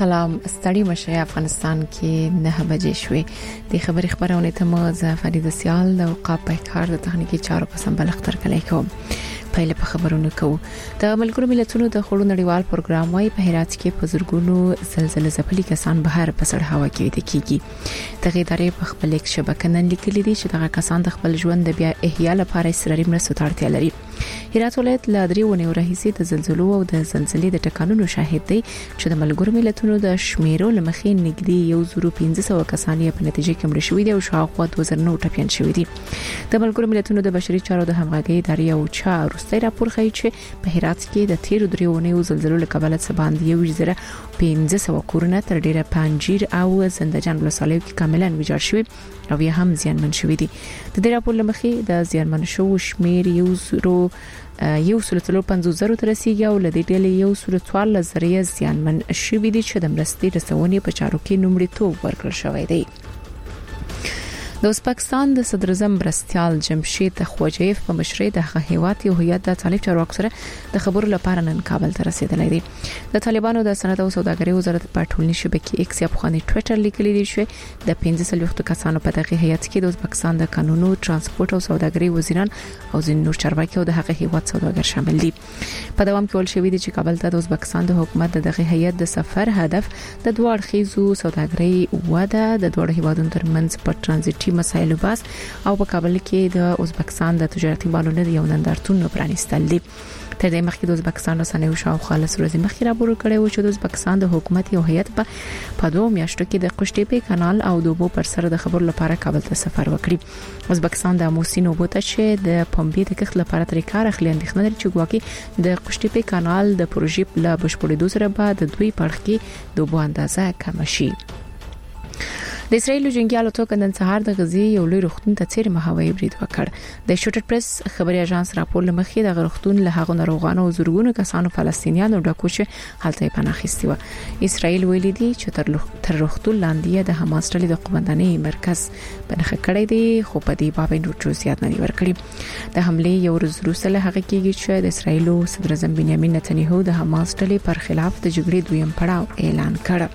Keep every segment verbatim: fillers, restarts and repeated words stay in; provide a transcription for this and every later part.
سلام ستړي مشه افغانستان کې نه بجې شوې د خبري خبرونه ته مو ز فرید سیال او قاپه کار د تخنیکی چارو په سمبل اختر کلی کوم پایله په خبرونه کوو د ملګرو ملتونو د خړو نړیوال پروګرام وايي په هرات کې په زورګونو زلزلې ځپلي کسان بهر په سړ هوا کې د کیږي د غیدارې په خپل یک شبکه نن لیکلي دي چې دغه کسان د خپل ژوند د بیا احیا لپاره اصراري مرستو ته اړتیا لري هرات ولایت لا درې ونیو راهیسي د زلزلو او د زلزلې د ټکانونو شاهد دی چې د ملګرو ملتونو د شمیرو لمخې نږدې یو زرو پنځه سوه کسان یې په نتیجه کې مړ شوي دي او شاوخوا دوه زره نهه ټپيان شوي دي د ملګرو ملتونو د بشري چارو د همغږي ادارې او چا وروستي راپور ښیي چې په هرات کې د تیر درې ونیو زلزلو له کبله څه باندې یو زره پنځه سوه کورونه تر ډیره پنځیر او زندجان ولسوالیو کې کاملا ویجاړ شوي او یا هم زیانمن شوي دي د دې راپور لمخې د زیانمن شو شمیر یو زرو یو سلطلو پنځه زره تر رسیدي او لدې ډلې یو سلطوال زریه زیانمن شوي دي چې د مرستې رسونې په چارو کې نومړیتوب ورکړل شوی دی د ازبکستان د صدر اعظم برستیال جمشید خوجیف په مشرۍ د هیواد یو هیئت د طالب چارواکو سره د خبرو لپاره نن کابل ته رسیدلی دی د طالبانو د صنعت او سوداګرۍ وزارت په ټولنیزې شبکې ایکس یا په خاني ټوئیټر لیکلي دی چې د پنځه سلويختو کسانو په دغه هیئت کې د ازبکستان د قانونو ترانسپورت او سوداګرۍ وزیران او ځینې نور چارواکي او د هغه هیواد سوداګر شامل دي په دوام کې ول شوې دي چې کابل ته د ازبکستان د حکومت دغه هیئت د سفر هدف د دوه اړخیزو سوداګرۍ وده د دوه هیوادونو ترمنځ په ترانزیټي مسایلو باس او په کابل کې د ازبکستان د تجارتي بالونو یو نندارتون پرانیستل دي تر دې مخکې د ازبکستان رسنیو شاوخوا له ورځې مخکې راپور کړی و چې د ازبکستان د حکومت یو هیئت په دوه میاشتو کې د قشتېپې کانال او د اوبو پر سر د خبرو لپاره کابل ته سفر وکړي ازبکستان د موسین اوبو ته چې د پمبې د کښت لپاره تر کار اخلي اندېښنه لري چې ګواکې د قشتېپې کانال د پروژې له بشپړېدو سره به د دوی پړخ کې د اوبو اندازه کم شي د اسرایل جنگیالو توګه نن سهار د غزي یو لوی روغتون ته چیرې مهاوی برید وکړ د شوټر پریس خبري اژانس راپور لمخې د روغتون له هغو ناروغانو او زورګونو کسانو فلسطینیانو ډکو چې هلته پناه اخیستي و اسرایل ویلي دي چې تر تر روغتون لاندې د حماس ډلې د قومندانۍ مرکز پناه کړی دی خو په دې باب نور جزئیات نه ورکړي د حمله یو ورځ وروسته له هغه کېږي چې د اسرایل صدر اعظم بنیامین نتنیاهو د حماس ډلې پر خلاف د جګړې دویم پړاو اعلان کړ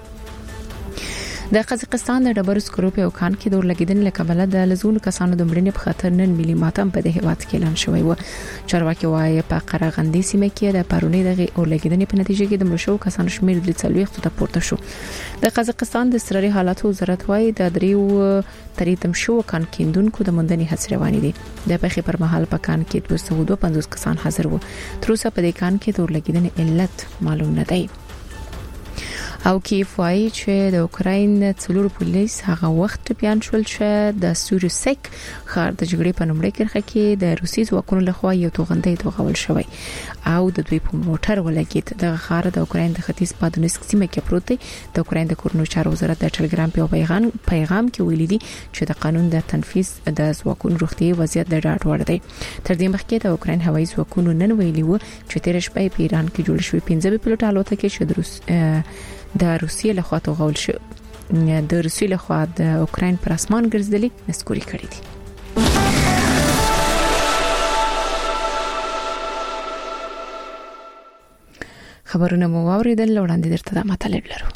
د قزاقستان د ډبرو سکرو په وکان کې د ورلګیدنې له کبله د لزونو کسانو د مړینې په خطر نن ملي ماتم په دې هیواد کې اعلان شوی و چارواکي وايي په قرغندې سیمه کې د پرونی د ورلګیدنې په نتیجه کې د مړ شو کسانو شمیر د څلويختو ته پورته شو د قزاقستان د سرري حالاتو وزارت وايي د دریو تریتم شو کان کیندونکو د مندني هڅې روانې دي د پخې پر مهال په کان کې دوه سوه دوه پنځوس کسان حاضر وو تر اوسه په دې کان کې د ورلګیدنې علت معلوم نه دی او کیف وايي چې د اوکراین څلور پولیس هغه وخت بیان شول چې د سوریسک خار د جګړې په نومړي کرخه کې د روسي ځواکونو لخوا یو توغندۍ توغول شوی او د دوی په موټر ولګید د خار د اوکراین د ختیځ په دونیسک سیمه کې پروت دی د اوکراین د کورنو چارو وزارت د ټلګرام په پیغام پیغام کې ویلي دي چې د قانون د تنفيذ د ځواکونو روغتي وضعیت د ډاډ وړ دی تر دې مخکې د اوکراین هوایي ځواکونو نن ویلي وو چې تیر شپه په ایران کې جوړ شوی پنځه پلوټ الوتکې چې د روس د روسیې له خوا توغول شو د روسیې له خوا د اوکراین پر اسمان ګرځېدلې نسکوري کړې دي خبرونه مو واوریدل وړاندې درته د مطلب لرو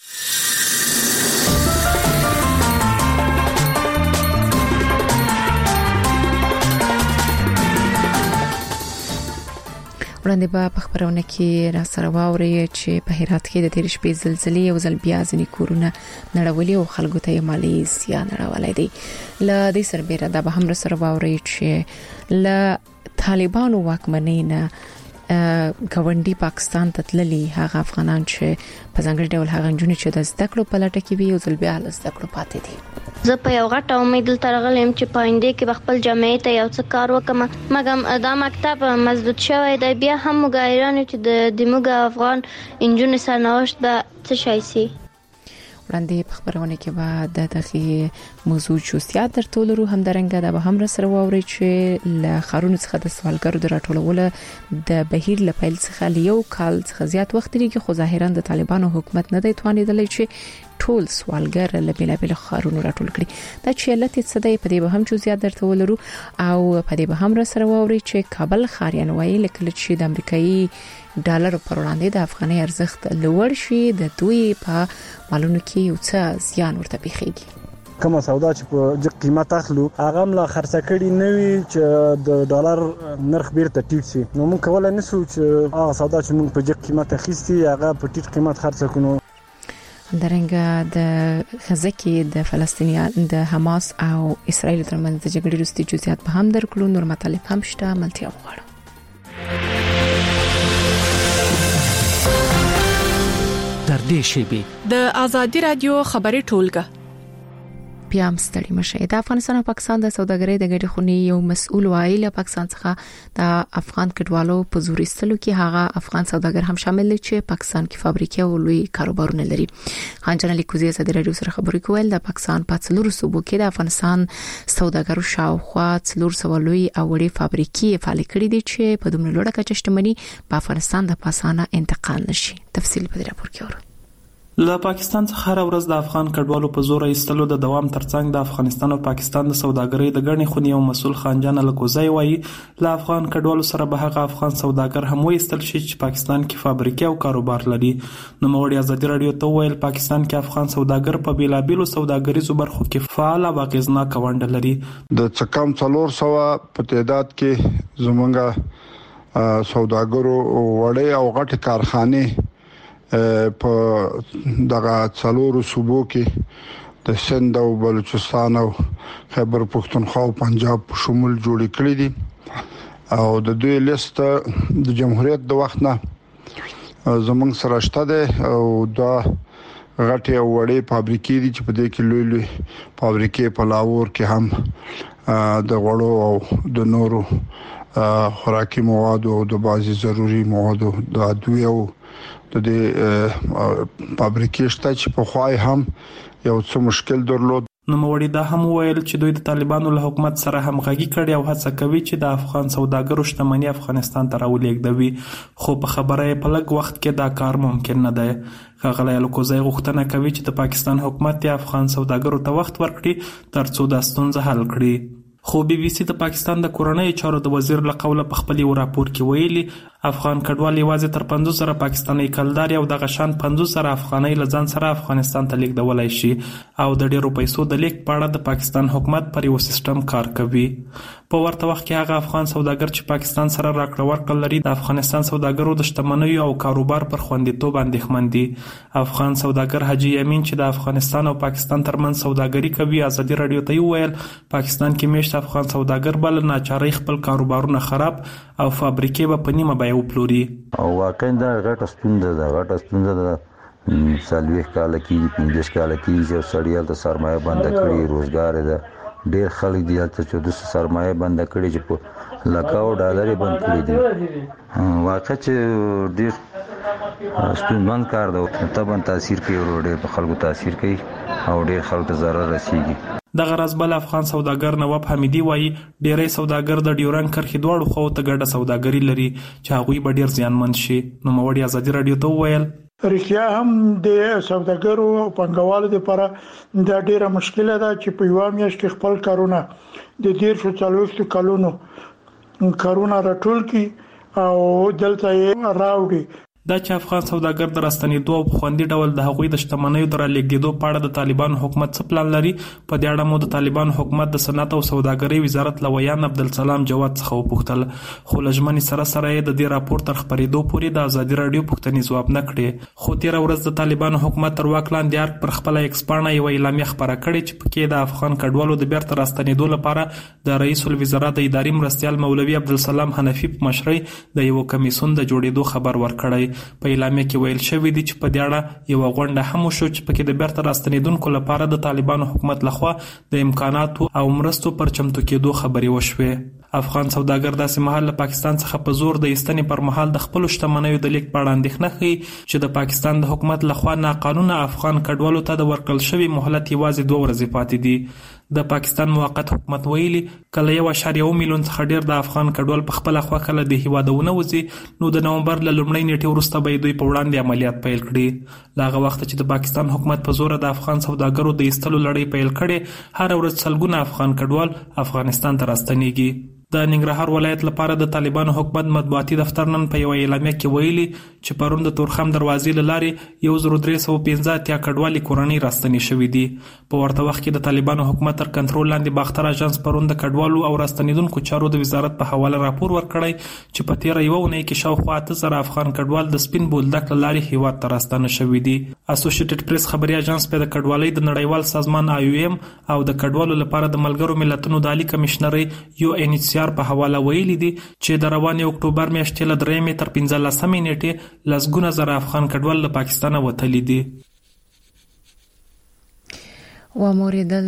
وړاندې به خبرونه کې را سره واوري چې په هرات کې د تیر شپې زلزلې او ځل بیا ځنې کورونه نړولې او خلکو ته مالي زیان راولې دي ل دې سربېره دا به هم سره واوري چې ل طالبانو واکمنۍ نه ګاونډي پاکستان ته تللي هغه افغانان چې په ځانګړي ډول هغه جنونی چې د زده کړو په لټه کې وي او ځل بیا له زده کړو پاتې دي زه په یو غټه امید ترغلم چې پاینده کې خپل جامعې ته یو څه کار وکم مګم دا مکتب مسدود شوی دی بیا هم مګایران چې د دموږ افغان انجونې سرنوشت به څه شي سي وړاندې په خبرونه کې به د دغه موضوع جزئیات درتولرو هم درنګه د به هم سره واوري چې ل خارونو څخه د سوالګرو د راټولولو د بهیر لپاره څخه یو کال څخه زیات وخت لري خو ظاهرا د طالبانو حکومت نه دی توانیدلی چې ټول سوالګر له بلابل خارونو راټول کړي دا چې لته صدې په دې به هم جزئیات درته ولرو او په دې به هم را سره ووري چې کابل خاریان وایي لکه چې د امریکایي ډالر پر وړاندې د افغاني ارزښت لوړ شي د دوی په مالونو کې یو څه زیان ورته پیښیږي کومه سودا چې په جګ قیمت اخلو هغه ملا خرڅ کړي نوي چې د ډالر نرخ بیرته ټیټ شي نو موږ کولای نشو چې هغه سودا چې موږ په جګ قیمت اخیستي هغه په ټیټ قیمت خرڅ کړو درنګ د غزه کې د فلسطینیان د حماس او اسرایل ترمنځ د جګړې وروستي جزئیات په هم درکړو نور مطالب هم شته ملتیا وغواړو در دې شیبي د ازادي رادیو خبري ټولګه پیام ستړي مشه د افغانستان او پاکستان د سوداګرۍ د ګډې خونې یو مسؤل وایي له پاکستان څخه د افغان کډوالو په زور ایستلو کې هغه افغان سوداګر هم شامل دي چې پاکستان کې فابریکې او لوی کاروبارونه لري خانجان لیکوزي ازادي رادیو سره خبرې کول د پاکستان په څلورو صوبو کې د افغانستان سوداګرو شاوخوا څلور سوه لوی او وړې فابریکې فعال کړي دي چې په دومره لوړه کچه شتمني په افغانستان د پاسانه انتقال نشي تفصیل په دې راپور کې اورو له پاکستان څخه هر ورځ د افغان کډوالو په زور ایستلو د دوام ترڅنګ د افغانستان او پاکستان د سوداګرۍ د ګڼې خونې او مسؤل خانجان لکوزای وایي له افغان کډوالو سره به هغه افغان سوداګر هم وایستل شي چې پاکستان کې فابریکې او کاروبار لري نو موړي ازادي رادیو ته ویل پاکستان کې افغان سوداګر په بیلابیلو سوداګریزو برخو کې فعال او اغیزناک ونډه لري د څکم څلور سوه په تعداد کې زمونږ سوداګرو وړې او غټ کارخانه په دغه څلورو صوبو کې د سند او بلوچستان او خیبر پختونخوا او پنجاب په شمول جوړ کړی دي او د دوی لیست د جمهوریت د وخت نه زمونږ سره شته ده او دا غټي او وړې فابریکې دي چې په دې کې لوی لوی فابریکې په لاهور کې هم د غوړو او د نورو خوراکي مواد او د بازي ضروري مواد د ادویه او د دې فابریکې شته چې په خوای هم یو څه مشکل درلود نو موړي دا هم ویل چې دوی د طالبانو له حکومت سره همغږي کړي او هڅه کوي چې د افغان سوداګرو شتمنۍ افغانستان ته راولېږدوي خو په خبره په لږ وخت کې دا کار ممکن نه دی ښاغلی الکوزی غوښتنه کوي چې د پاکستان حکومت د افغان سوداګرو ته وخت ورکړي ترڅو دا ستونزه حل کړي خو بي بي سي د پاکستان د کورنۍ چارو د وزیر له قوله په خپل یو راپور کې ویلي افغان کډوال یوازې تر پنځوس زره پاکستاني کلدار او د غشان پنځوس زره افغانۍ له ځان سره افغانستان ته لیږدولای شي او د ډیرو پیسو د لیک په اړه د پاکستان حکومت پر یو سیستم کار کوي په ورته وخت کې هغه افغان سوداګر چې پاکستان سره راکړه ورکړه لري د افغانستان سوداګرو د شتمنۍ او کاروبار پر خوندیتوب اندېښمن دي افغان سوداګر حاجی یمین چې د افغانستان او پاکستان ترمنځ سوداګري کوي ازادي رادیو ته ویل پاکستان کې میشت افغان سوداګر بل ناچاري خپل کاروبارونه خراب او فابریکې به په نیمه بیه وپلوري او واقعا دا غټه ستونزه ده غټه ستونزه ده سالويخ کال کې پنځه کال کې چې سړیال ته سرمایه بند کړي روزګار ده ډېر خلک دي چې د سرمایه بند کړي چې په لکاو ډالر بند کړي دي واقعا چې ډېر ستونزمن کار ده طبعا تاثیر کوي ورو ډېر په خلکو تاثیر کوي او ډېر خلک ته ضرر رسیږي د غرض بل افغان سوداګر نواب حمیدی وایي ډیری سوداګر د ډیورن کرخې دواړو خو ته ګډه سوداګري لري چې هغه به ډیر زیانمن شي نو موړي ازادي رادیو ته ویل رښتیا هم د سوداګرو او پنګوالو لپاره دا ډیره مشکله ده چې په یو میاشت کې خپل کارونه د ډیر شو څلوېښت کلونو کارونه راټول کی او دلته یې راوړي دا چې افغان سوداګر د راستنېدو او په خوندي ډول د هغوی د شتمنیو د رالیږدېدو په اړه د طالبانو حکومت څه پلان لري په دې اړه مو د طالبانو حکومت د صنعت او سوداګرۍ وزارت لویان عبدالسلام جواد څخه وپوښتل خو له ژمنې سره سره یې د دې راپور تر خپرېدو پورې د ازادي راډیو پوښتنې ځواب نه کړې خو تېره ورځ د طالبانو حکومت تر واک لاندې ارګ پر خپله ایکس پاڼه یوه اعلامیه خپره کړې چې پکې د افغان کډوالو د بیرته راستنېدو لپاره د رئیس الوزرا د اداري مرستیال مولوي عبدالسلام حنفي په مشرۍ د یو کمیسون د جوړېدو خبر ورکړی په اعلامیه ویل شوی دی چې په دې اړه یو غونډه هم وشو چې پکې د بیرته راستنېدونکو لپاره د طالبانو حکومت لخوا د امکاناتو او مرستو پر چمتو کېدو خبرې وشوې افغان سوداګر داسې مهال له پاکستان څخه په زور د ایستنې پر مهال د خپلو شتمنیو د لیک په اړه اندېښنه ښیي چې د پاکستان د حکومت لخوا ناقانونه افغان کډوالو ته د ورکړل شوي مهلت یوازې دوه ورځې پاتې دي د پاکستان موقت حکومت ویلي کله یو اشاریه میلیون څخه ډیر د افغان کډوال په خپل خوا کله د هیوادونه وځي نو د نومبر ل لومړۍ نیټې وروسته به دوی په وړاندې عملیات پیل کړي. لاغه وخت چې د پاکستان حکومت په زور د افغان سوداګرو د ایستلو لړۍ پیل کړي هر ورځ سلګونه افغان کډوال افغانستان ته راستنیږي. د ننګرهار ولایت لپاره د طالبانو حکومت مطبوعاتي دفتر نن په یو اعلامیه کې ویلي چې پرون د تورخم دروازې له لارې یو زر درې سوه پنځه اتیا کډوالي کورنۍ راستنې شوې دي. په ورته وخت کې د طالبانو حکومت تر کنټرول لاندې باختر اژانس پرون د کډوالو او راستنیدونکو چارو د وزارت په حواله راپور ورکړی چې په تیره یوه اونۍ کې شاوخوا اته زره افغان کډوال د سپین بولدک له لارې هیواد ته راستنه شوي دي. اسوسییټډ پریس خبري اژانس په د کډوالۍ د نړیوال سازمان آی او ایم او د کډوالو لپاره د ملګرو ملتونو د عالی کمشنري یو ان ایچ سی آر په حواله ویلي دي چې د روانې اکتوبر میاشتې له درېیمې تر پنځلسمې نیټې لسګونه زره افغان کډوال له پاکستانه وتلي دي. وموریدل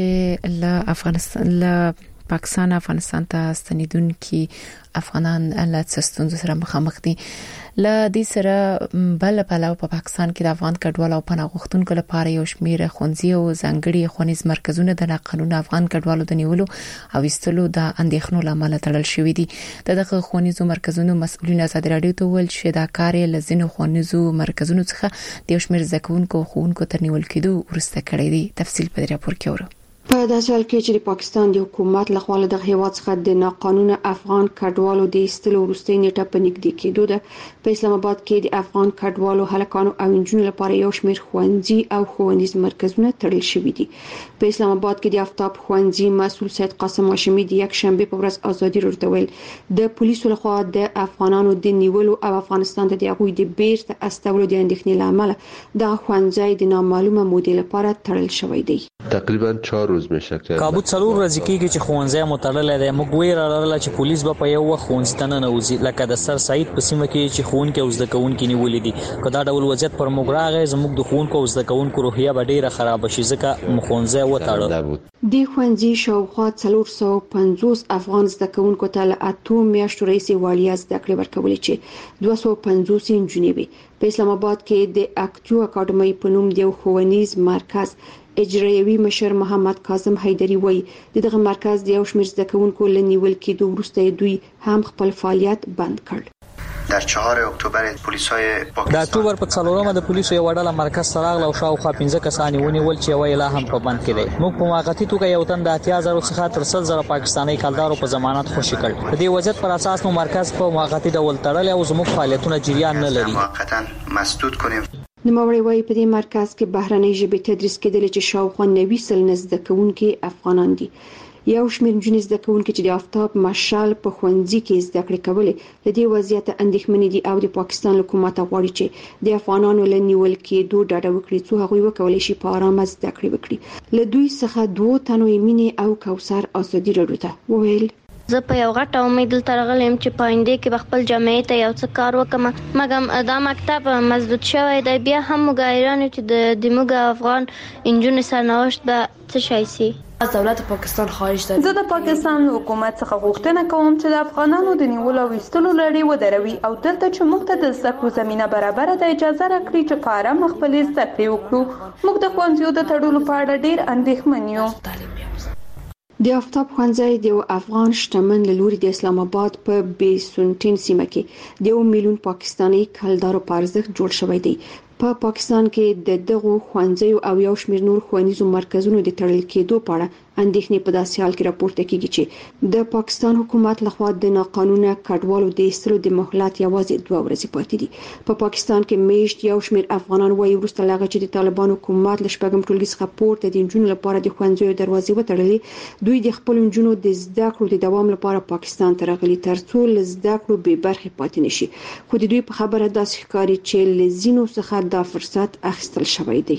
چې له افغانستان له پاکستان افغانستان ته ستنیدونکي افغانان له ستونزو سره مخامخ دي. له دې سره بل پلاو په پاکستان کې د افغان کډوالو او پناه غوښتونکو لپاره یو شمېر ښوونځي او ځانګړي ښوونیز مرکزونه د ناقانونه افغان کډوالو د نیولو او ایستلو د اندېښنو لامل تړل شوی دي. دغه ښوونیزو مرکزونو مسؤلین ازادي راډیو ته ویل چې دا کار له ځینو ښوونیزو مرکزونو څخه د یو شمېر زکونکو او ښوونکو تر نیول کېدو وروسته کړی دی. تفصیل په دې راپور کې اورو. په داسې حال کې چې د پاکستان د حکومت لخوا له دغه هیواد څخه د ناقانونه افغان کډوالو د ایستلو وروستۍ نیټه په نږدې کېدو ده، په اسلام آباد کې د افغان کډوالو هلکانو او انجونو لپاره یو شمېر ښوونځي او ښوونیز مرکزونه تړل شوي دي. په اسلام آباد کې د آفتاب ښوونځي مسؤل سید قاسم هاشمي د یک شنبه په ورځ ازادي راډیو ته ویل د پولیسو لخوا د افغانانو د نیولو او افغانستان ته د هغوی د بیرته استولو د اندېښنې لامل د ښوونځي د نامعلومه مودې لپاره تړل شوی دی. تقریبا چهار روز میشه که کابو څلور ورځې کېږي چې ښوونځی متړلی دی. موږ ویره لرله چې پولیس به په یو وخت ښوونځي ته ننوځي، لکه د سر سعید په سیمه کې چې ښوونکي او زده کوونکي نیولي دي. که دا ډول وضعیت پر موږ راغی زموږ د ښوونکو او زده کوونکو روحیه به ډیره خرابه شي، ځکه ښوونځی وتړل. د ښوونځي شاوخوا څلور سوه پنځوس افغان زده کوونکو ته له اتو میاشتو راهیسې وړیا زده کړې ورکولې چې دوه سوه پنځوس نجونې وي. په اسلام آباد کې د اکټیو اکاډمۍ په نوم د یو ښوونیز مرکز اجرایوي مشر محمد کاظم حیدری وایي د دغه مرکز د یو شمېر زده کوونکو له نیول کېدو وروسته دوی هم خپل فعالیت بند کړ. در چهار اکتبر پلیسای پاکستان د اکتوبر په څلورمه د پولیسو یو ډله مرکز ته راغله او شاوخوا پنځه کسان ونیول چې یو لا هم په بند کې دی. موږ په موقتی توګه یو تن د اتیا زره څخه تر سل زره پاکستاني کلدارو په ضمانت خوشي کړ. د دې وضعیت پر اساس نو مرکز په موقتی ډول تړلی او زموږ فعالیتونه جریان نه لري. موقتا مسدود کنیم. نوموړی وایي په دې مرکز کې بهرنۍ ژبې تدریس کېدل چې شاوخوا نوي سلنه زده کوونکي افغانان دي. یو شمېر نجونې زده کوونکي چې د آفتاب مشال په ښوونځي کې زده کړې کولې له دې وضعیت اندېښمنې دي او د پاکستان حکومت غواړي چې د افغانانو له نیول کېدو ډډه وکړي څو هغوی وکولای شي په آرامه زده کړې وکړي. له دوی څخه دوه تنو مینې او کوثر ازادي راډیو ته وویل زه په یو غټه امید دلته راغلم چې په آینده کې به خپل جمعیت ته یو څه کار وکړم، مګر دا مکتب مسدود شوی دی. بیا هم موږ حیران یو چې د د موږ افغان انجونې سرنوشت به څه شی سي. از دولت پاکستان خواهش دارم. زه د پاکستان حکومت څخه غوښتنه کوم چې د افغانانو د نیولو او ایستلو لړۍ ودروي او دلته چې موږ ته د زده کړو زمينه برابره ده اجازه راکړي چې په آرامه خپلې زده کړې وکړو. موږ د ښوونځیو د تړلو په اړه ډېر اندېښمن یو. د آفتاب ښوونځی د یو افغان شتمن له لوري د اسلام آباد په بیسونټین سیمه کې د یو میلیون پاکستاني کلدارو په ارزښت جوړ شوی دی. په پاکستان کې د دغو ښوونځیو او یو شمېر نور ښوونیزو مرکزونو د تړل کېدو په اړه اندېښنې په داسې حال کې راپورته کیږي چې د پاکستان حکومت لخوا د ناقانونه کډوالو د ایستلو د مهلت یوازې دوه ورځې پاتې دي. په پاکستان کې میشت یو شمېر افغانان وایي وروسته له هغه چې د طالبان حکومت له شپږم ټولګي څخه پورته د نجونو لپاره د ښوونځیو دروازې وتړلې، دوی د خپل نجونو د زده کړو د دوام لپاره پاکستان ته راغلي ترڅو له زده کړو بې برخې پاتې نشي. خو د دوی په خبره داسې ښکاري چې له ځینو څخه دا فرصت اخیستل شوی دی.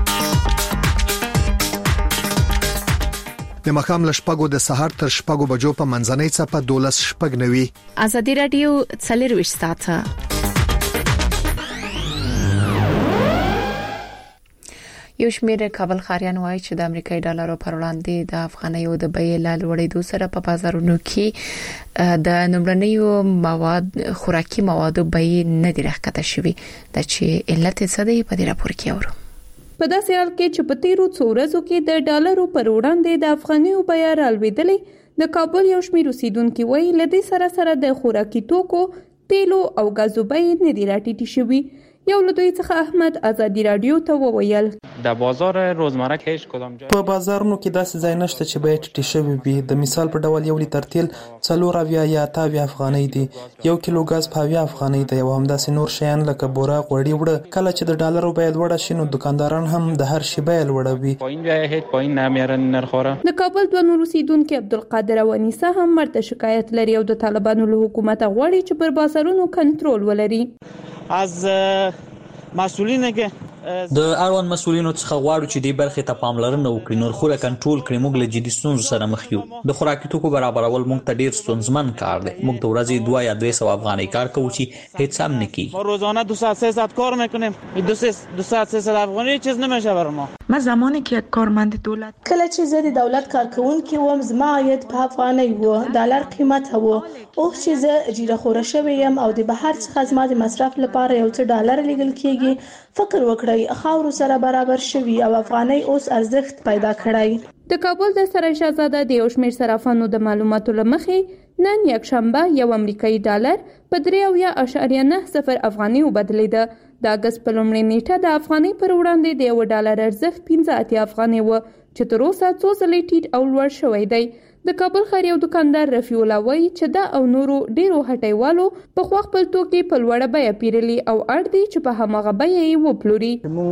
د مخام لشپګو د سحر تر شپګو بجو په منځنۍ څپه دولس شپګ نوي. ازادي رادیو څلور ساعته یو شمېر کابل خاریان وایي چې د امریکایي ډالرو پر وړاندې د افغانیو د بیې له لوړېدو سره په بازارونو کې د نمبرنیو مواد خوراکي موادو بیې نه دي راښکته شوي. د چې علت څه دی په دې راپور کې اورو. په داسې حال کې چې په تیرو څو ورځو کې د ډالرو پر وړاندې د افغانیو بیه رالوېدلې، د کابل یو شمېر اوسیدونکي وایي له دې سره سره د خوراکي توکو، تیلو او غازو بیې نه دي راټیټې شوي. یو له دوی څخه احمد ازادي رادیو ته وویل د بازار روزمره کې هیڅ کدام جای په بازارونو کې داسې ځای نشته چې بیې ټیټې شوي وي. د مثال په ډول یو لیتر تیل څلور اویا یا اته اویا افغانۍ دي، یو کیلو ګاز په اویا افغانۍ دی، او همداسې نور شیان لکه بوره، غوړي، وړه. کله چې د ډالرو بیه لوړه شي نو دکانداران هم د هر شي بیه لوړوي. پایین بیه هیڅ پایین نمیارن نرخوره. د کابل دوه نور اوسیدونکي عبدالقادر او انیسه هم مرته شکایت لري او د طالبانو له حکومت غواړي چې پر بازارونو کنټرول ولري. از مسئولینه که د اړوند مسؤلینو څخه غواړو چې دې برخې ته پاملرنه وکړي، نرخونه کنټرول کړي. موږ له جدي ستونزو سره مخ یو. د خوراکي توکو برابرول موږ ته ډیر ستونزمن کار دی. موږ د ورځې دوه یا درې سوه افغانۍ کار کوو چې هیڅ هم نه کیږي. ما روزانه دو ساعت سه ساعت کار میکنیم. دو ساعت سه ساعت افغانی چیز نمیشه برای ما. ما زمانی که کارمند دولت کله چې زه د دولت کارکونکي وم زما عاید په افغانۍ و، ډالر قیمت و. اوس چې زه جیره خوره شوی یم او د بهر څخه زما د مصرف لپاره یو څه ډالر لیږل کیږي، فکر وکړئ خاورو سره برابر شوي او افغانۍ اوس ارزښت پیدا کړی. د کابل د سرای شهزاده د یو شمېر صرافانو د معلوماتو له مخې نن یکشنبه یو امریکایي ډالر په درې اویا اعشاریه نه صفر افغانۍ وبدلېده. د اګست په لومړۍ نیټه د افغانۍ پر وړاندې د یو ډالر ارزښت پنځه اتیا افغانۍ و چې تر اوسه څو ځلې ټیټ او لوړ شوی دی. د کابل ښار یو دکاندار رفیع الله وایي چې دا او نورو ډیرو هټیوالو پخوا خپل توکي په لوړه بیه پیرلي او اړ دي چې په هماغه بیه یې وپلوري.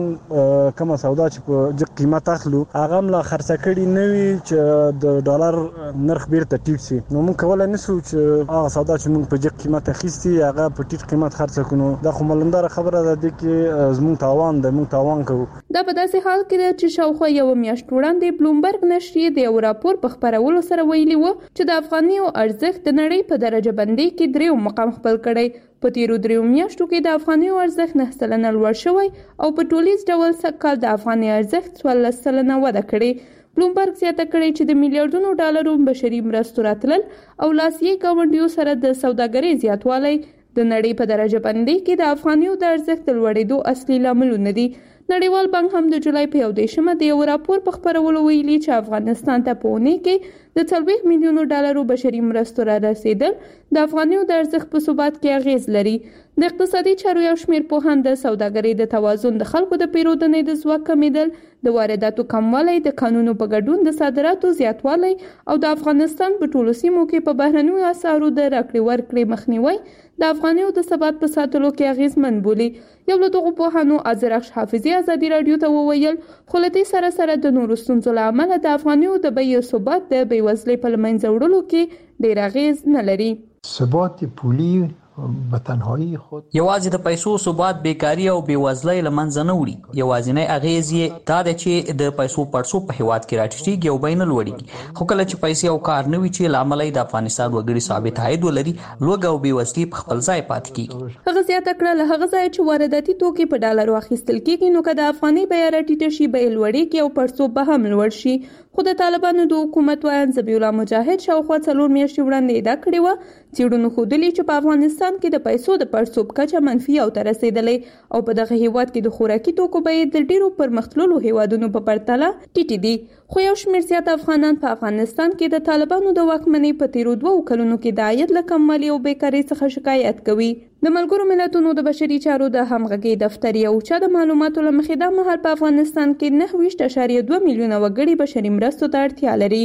موږ کومه سودا چې په جګ قیمت اخلو هغه هم لا خرڅه کړي نه وي چې د ډالر نرخ بیرته ټیټ شي، نو موږ کولای نشو چې هغه سودا چې موږ په جګ قیمت اخیستي هغه په ټیټ قیمت خرڅ کړو. دا خو ملنداره خبره ده چې زموږ تاوان ده، موږ تاوان کوو. دا په داسې حال کې ده چې شاوخوا یو میاشت وړاندې بلومبرګ نشریې د یو راپور په خپرولو سره ویلي و چې د افغانیو ارزښت د نړۍ په درجه بندۍ کې درېیم مقام خپل کړی. په تیرو دریو میاشتو کې د افغانیو ارزښت نه سلنه لوړ شوی او په ټولیز ډول سږکال د افغاني ارزښت څوارلس سلنه وده کړې. بلومبرګ زیاته کړې چې د میلیارډونو ډالرو بشري مرستو راتلل او لاسیې ګاونډیو سره د سوداګرۍ زیاتوالی د نړۍ په درجه بندۍ کې د افغانیو د ارزښت لوړېدو اصلي لاملونه دي. نړیوال بانک هم د جولای په یو دېرشمه د یو راپور په خپرولو ویلي چې افغانستان ته په اونۍ کې د څلوېښت میلیونو ډالرو بشري مرستو را رسېدل د افغانیو د ارزښت په ثبات کې اغیز لري. د اقتصادي چارو یو شمېر پوهان د سوداګرۍ د توازن، د خلکو د پیرودنې د ځواک کمیدل، د وارداتو کموالی، د قانونو په ګډون د صادراتو زیاتوالی او د افغانستان په ټولو سیمو کې په بهرنیو اسعارو د راکړې ورکړې مخنیوی د افغانیو د ثبات په ساتلو کې اغیزمن بولي. یو له دغو پوهانو ازرخش حافظي ازادي رادیو ته وویل خو له دې سره سره د نورو ستونزو له امله د افغانیو د بیې ثبات د بېوزلۍ په له منځه وړلو کې ډېر اغیز نه لري. ثبات پولی به تنهایی خود یوازې د پیسو ثبات بیکاری او بیوزلۍ له منځه نه وړي. یوازینی اغیز یې دا دی چې د پیسو پړسو په هیواد کې راټیټېږي او بیې نه لوړېږي. خو کله چې پیسې او کار نه وي چې له امله یې د افغانستان وګړي ثابت عاید ولري، لوږه او بیوزلي په خپل ځای پاتې کېږي. هغه زیاته کړه له هغه ځایه چې وارداتي توکي په ډالرو اخیستل کېږي نو که د افغانۍ بیه راټیټه شي بیې لوړېږي او پړسو به هم لوړ شي. خو د طالبانو د حکومت وایان ذبیح الله مجاهد شاوخوا څلور میاشتې وړاندې ادعا کړې وه څېړنو ښودلي چې په افغانستان کې د پیسو د پړسوب کچه منفي او ته رسېدلی او په دغه هیواد کې د خوراکي توکو بیې د ډېرو پرمختللو هیوادونو په پرتله ټیټې دي. خو یو شمېر زیات افغانان په افغانستان کې د طالبانو د واکمنۍ په تیرو دوو کلونو کې د عاید له کموالي او بیکارۍ څخه شکایت کوي. د ملګرو ملتونو د بشري چارو د همغږۍ دفتر یو چا د معلوماتو له مخې دا مهال په افغانستان کې نهه ویشت اعشاریه دوه میلیونه وګړي بشري مرستو ته اړتیا لري.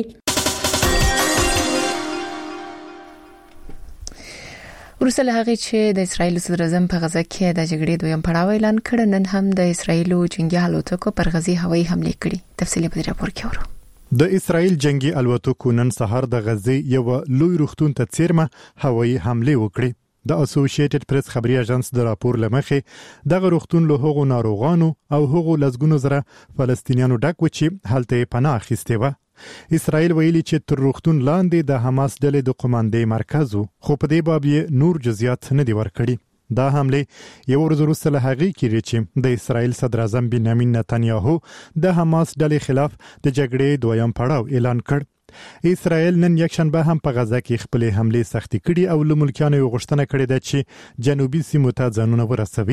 وروسته له هغې چې د اسرایلو صدر اعظم په غزه کې د جګړې دویم پړاو اعلان کړ، نن هم د اسرایلو جنگي الوتکو پر غزې هوایي حملې کړې. تفصیل په دې راپور کې اورو. د اسرایل جنگي الوتکو نن سهار د غزې یو لوی روغتون ته څیرمه هوایي حملې وکړې. د اسوسییټډ پریس خبري اژانس د راپور لمخې دغه روغتون له هغو ناروغانو او هغو لزګونو زره فلسطینیانو ډک و چې هلته پناه اخیستې وه. اسرائیل ویلي چې تر روغتون لاندې د حماس ډلې د قوماندې مرکز وو، خو په دې باب یې نور جزئیات نه دي ورکړي. دا حمله یو ورځ وروسته له هغې کېږي چې د اسرائیل صدر اعظم بنیامین نتنیاهو د حماس ډلې خلاف د جګړې دویم پړاو اعلان کړ. اسرائیل نن یکشنبه هم په غزه کې خپل حمله سختي کړي او له ملکیانو غوښتنه کړې ده چې جنوبي سیمو ته ځانونه ورسوي.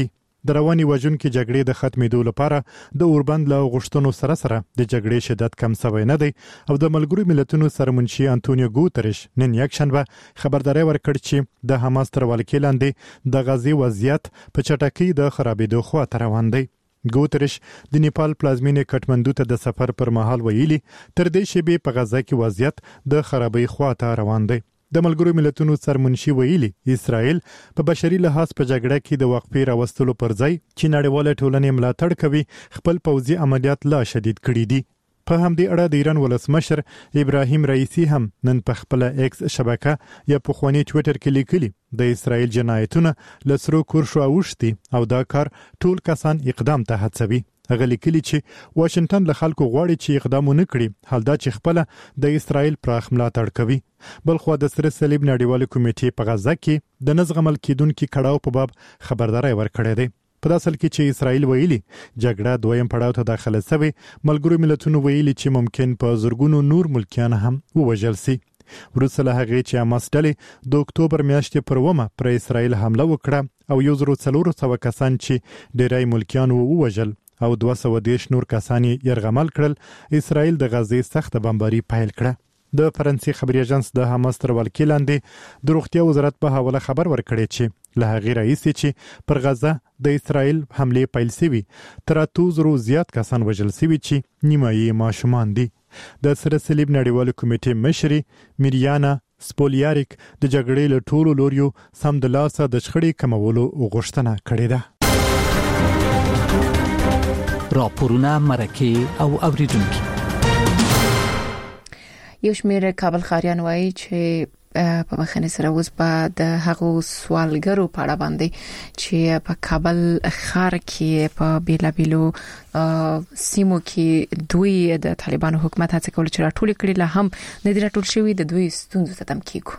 د رواني وژونکو جګړې د ختمېدو لپاره د اوربند له غوښتنو سره سره د جګړې شدت کم شوی نه دی او د ملګرو ملتونو سرمنشي انټونیو ګوتریش نن یکشنبه خبرداري ورکړه چې د حماس تر ولکې لاندې د غزې وضعیت په چټکۍ د خرابېدو خواته روان دی. ګوتریش د نیپال پلازمینې کټمندو ته د سفر پر مهال ویلي تر دې شیبې په غزه کې وضعیت د خرابۍ خواته روان دی. د ملګرو ملتونو سرمنشي ویلي اسرائیل په بشري لحاظ په جګړه کې د وقفې راوستلو پر ځای چې نړیواله ټولنې ملاتړ کوي خپل پوځي عملیات لا شدید کړي دي. په همدې اړه د ایران ولسمشر ابراهیم رئیسی هم نن په خپل ایکس شبکه یا په خواني ټوئیټر کې لیکلي د اسرائیل جنایتونه لسرو کورشو اوشتي او دا کار ټول کسان اقدام ته هڅوي. هغه لیکلي چې واشنگټن له خلکو غواړي چې اقدام ونه کړي حال دا چې خپل د اسرائیل پراخ ملاتړ کوي. بلخو د سره صلیب نړیوال کمیټې په غزه کې د نزغمل کېدونکو کړهو په باب خبرداري ورکړې ده. په داسل کې چې اسرائیل ویلي جګړه دویم پړاو ته داخله شوه ملګرو ملتونو ویلي چې ممکن په زورګونو نور ملکیان هم ووژل شي. وروسته له هغې چې حماس ډلې د اکتوبر میاشتې پر اوومه پر اسرائیل حمله وکړه او یو زر څلور سوه کسان چې ډیری ملکیان ووژل او دوه سوه دېرش نور کسان یرغمل کړل اسرائیل د غزې سخت بمباري پیل کړه. د فرانسې خبري اژانس د حماس تر ولکې لاندې د روغتیا وزارت په حواله خبر ورکړی چې له هغې راهیسې چې پر غزه د اسرائیل حملې پیل شوي تر اتو زرو زیات کسان وژل شوي چې نیمه یې ماشومان دي. د سره صلیب نړیوال کمیټې مشري میریانا سپولیاریک د جګړې له ټولو لوریو سم د لاسه د شخړې کمولو غوښتنه کړې ده. راپورونه مرکه او اوریدونکو. یو شمېر کابل ښاریان وایي چې په مخنه سره اوس په د هغو سوالګرو په اړه باندې چې په کابل ښار کې په بیلابیلو سیمو کې دوی د طالبانو حکومت هڅه کوي چې راټول کړي لا هم نه دي راټول شوی د دوی ستونزو ته تم کیږي.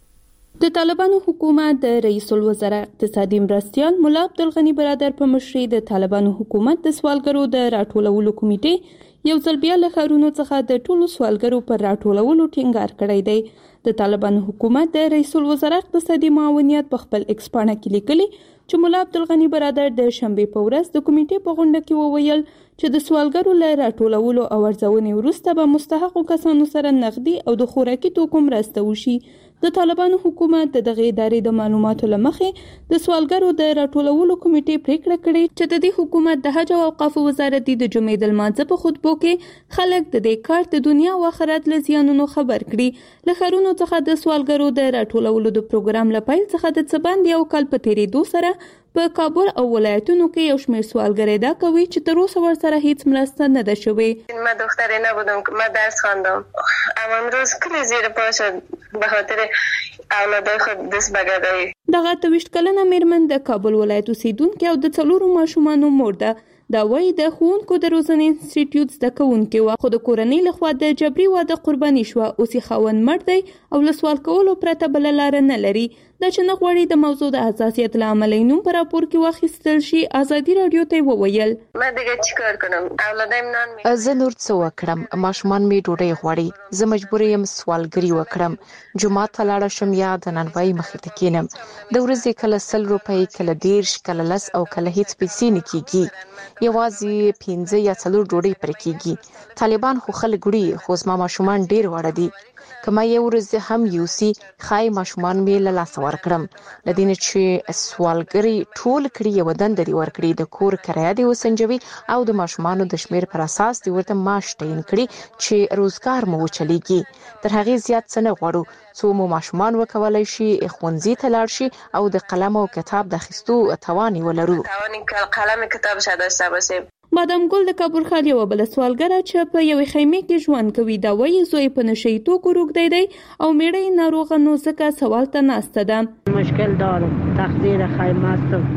د طالبانو حکومت د رئیس الوزرا اقتصادي مرستيال مولا عبدالغنی برادر په مشرۍ د طالبانو حکومت د سوالګرو د راټولولو کمیټې یو ځل بیا له ښارونو څخه د ټولو سوالګرو پر راټولولو ټینګار کړی دی. د طالبانو حکومت د رئیس الوزرا اقتصادي معاونیت په خپل ایکس پاڼه کې لیکلي چې مولا عبدالغنی برادر د شنبه په ورځ د کمیټې په غونډه کې وویل چې د سوالګرو له راټولولو او ارزونې وروسته به مستحقو کسانو سره نغدي او د خوراکي توکو مرسته وشي. د طالبانو حکومت د دغه ادارې د معلوماتو لمخې د سوالګرو د راټولولو کمیټې پریکړه کړې چې د دې حکومت د حج او اوقاف وزارت د جمعې د لمانځه په خطبو کې خلک د دې کار د دنیا او آخرت له زیانونو خبر کړي. له ښارونو څخه د سوالګرو د راټولولو د پروګرام لپاره څخه د څبند یو کال په تیریدو سره په کابل او ولایتونو کې یو شمېر سوالګر ادعا کوي چې تر اوسه ورسره هیڅ مرسته نه ده شوې. من دختری نبودم که من درس خواندم اما امروز کلی زیر پا شد به خاطر اولادای خود دست بگردایی. دغه تویشت کلنه میرمن د کابل ولایت اوسیدونکې او د څلورو ماشومانو مور ده. دا وایي د ښوونکو د روزنې انسټیټیوټ زده کوونکې وه خو د کورنۍ لخوا د جبري واده قرباني شوه. اوس یې خاوند مړ دی او له سوال کولو پرته بله لاره نه لري. دا چې نه غواړي د موضوع د حساسیت له امله نوم په راپور کې واخیستل شي. ازادي راډیو ته وویل ما دیگه چیکار کنم اولادایم نان می زه نور څه وکړم ماشومان می ډوډۍ غواړي زه مجبور یم سوالګري وکړم جمعه ته لاړ شم یا د نانوای مخې ته کینم د ورځې کله سل روپۍ کله دیرش کله لس او کله هیڅ پیسې نه کیږي یوازې پنځه یا څلور ډوډۍ پر کیږي. طالبان خو خلک وړي خو زما ماشومان ډیر وړه دي کما یو ورځ هم یوسی خای ماشومان می له لاس ورکړم لدین چې سوالګری ټول کړي یو دند دی ورکړي د کور کرایه دی وسنجوي او د ماشومانو د شمیر پر اساس دی ورته معاش تعین کړي چې روزګار مو چلیږي. تر هغه زیات څه نه غواړو څو مو ماشومان وکولای شي ښوونځي ته لاړ شي او د قلم او کتاب د اخیستو توان ولرو. توان قلم کتاب شه داشته باشیم. بادام ګل د کابل ښار یو بل سوالګره چې په یوې خیمه کې ژوند کوي دا وایي زوی په نشي توکو روغدی دی او میړه ناروغه نو ځکه سوال ته ناسته ده. مشکل دارم تقدیر خیمه است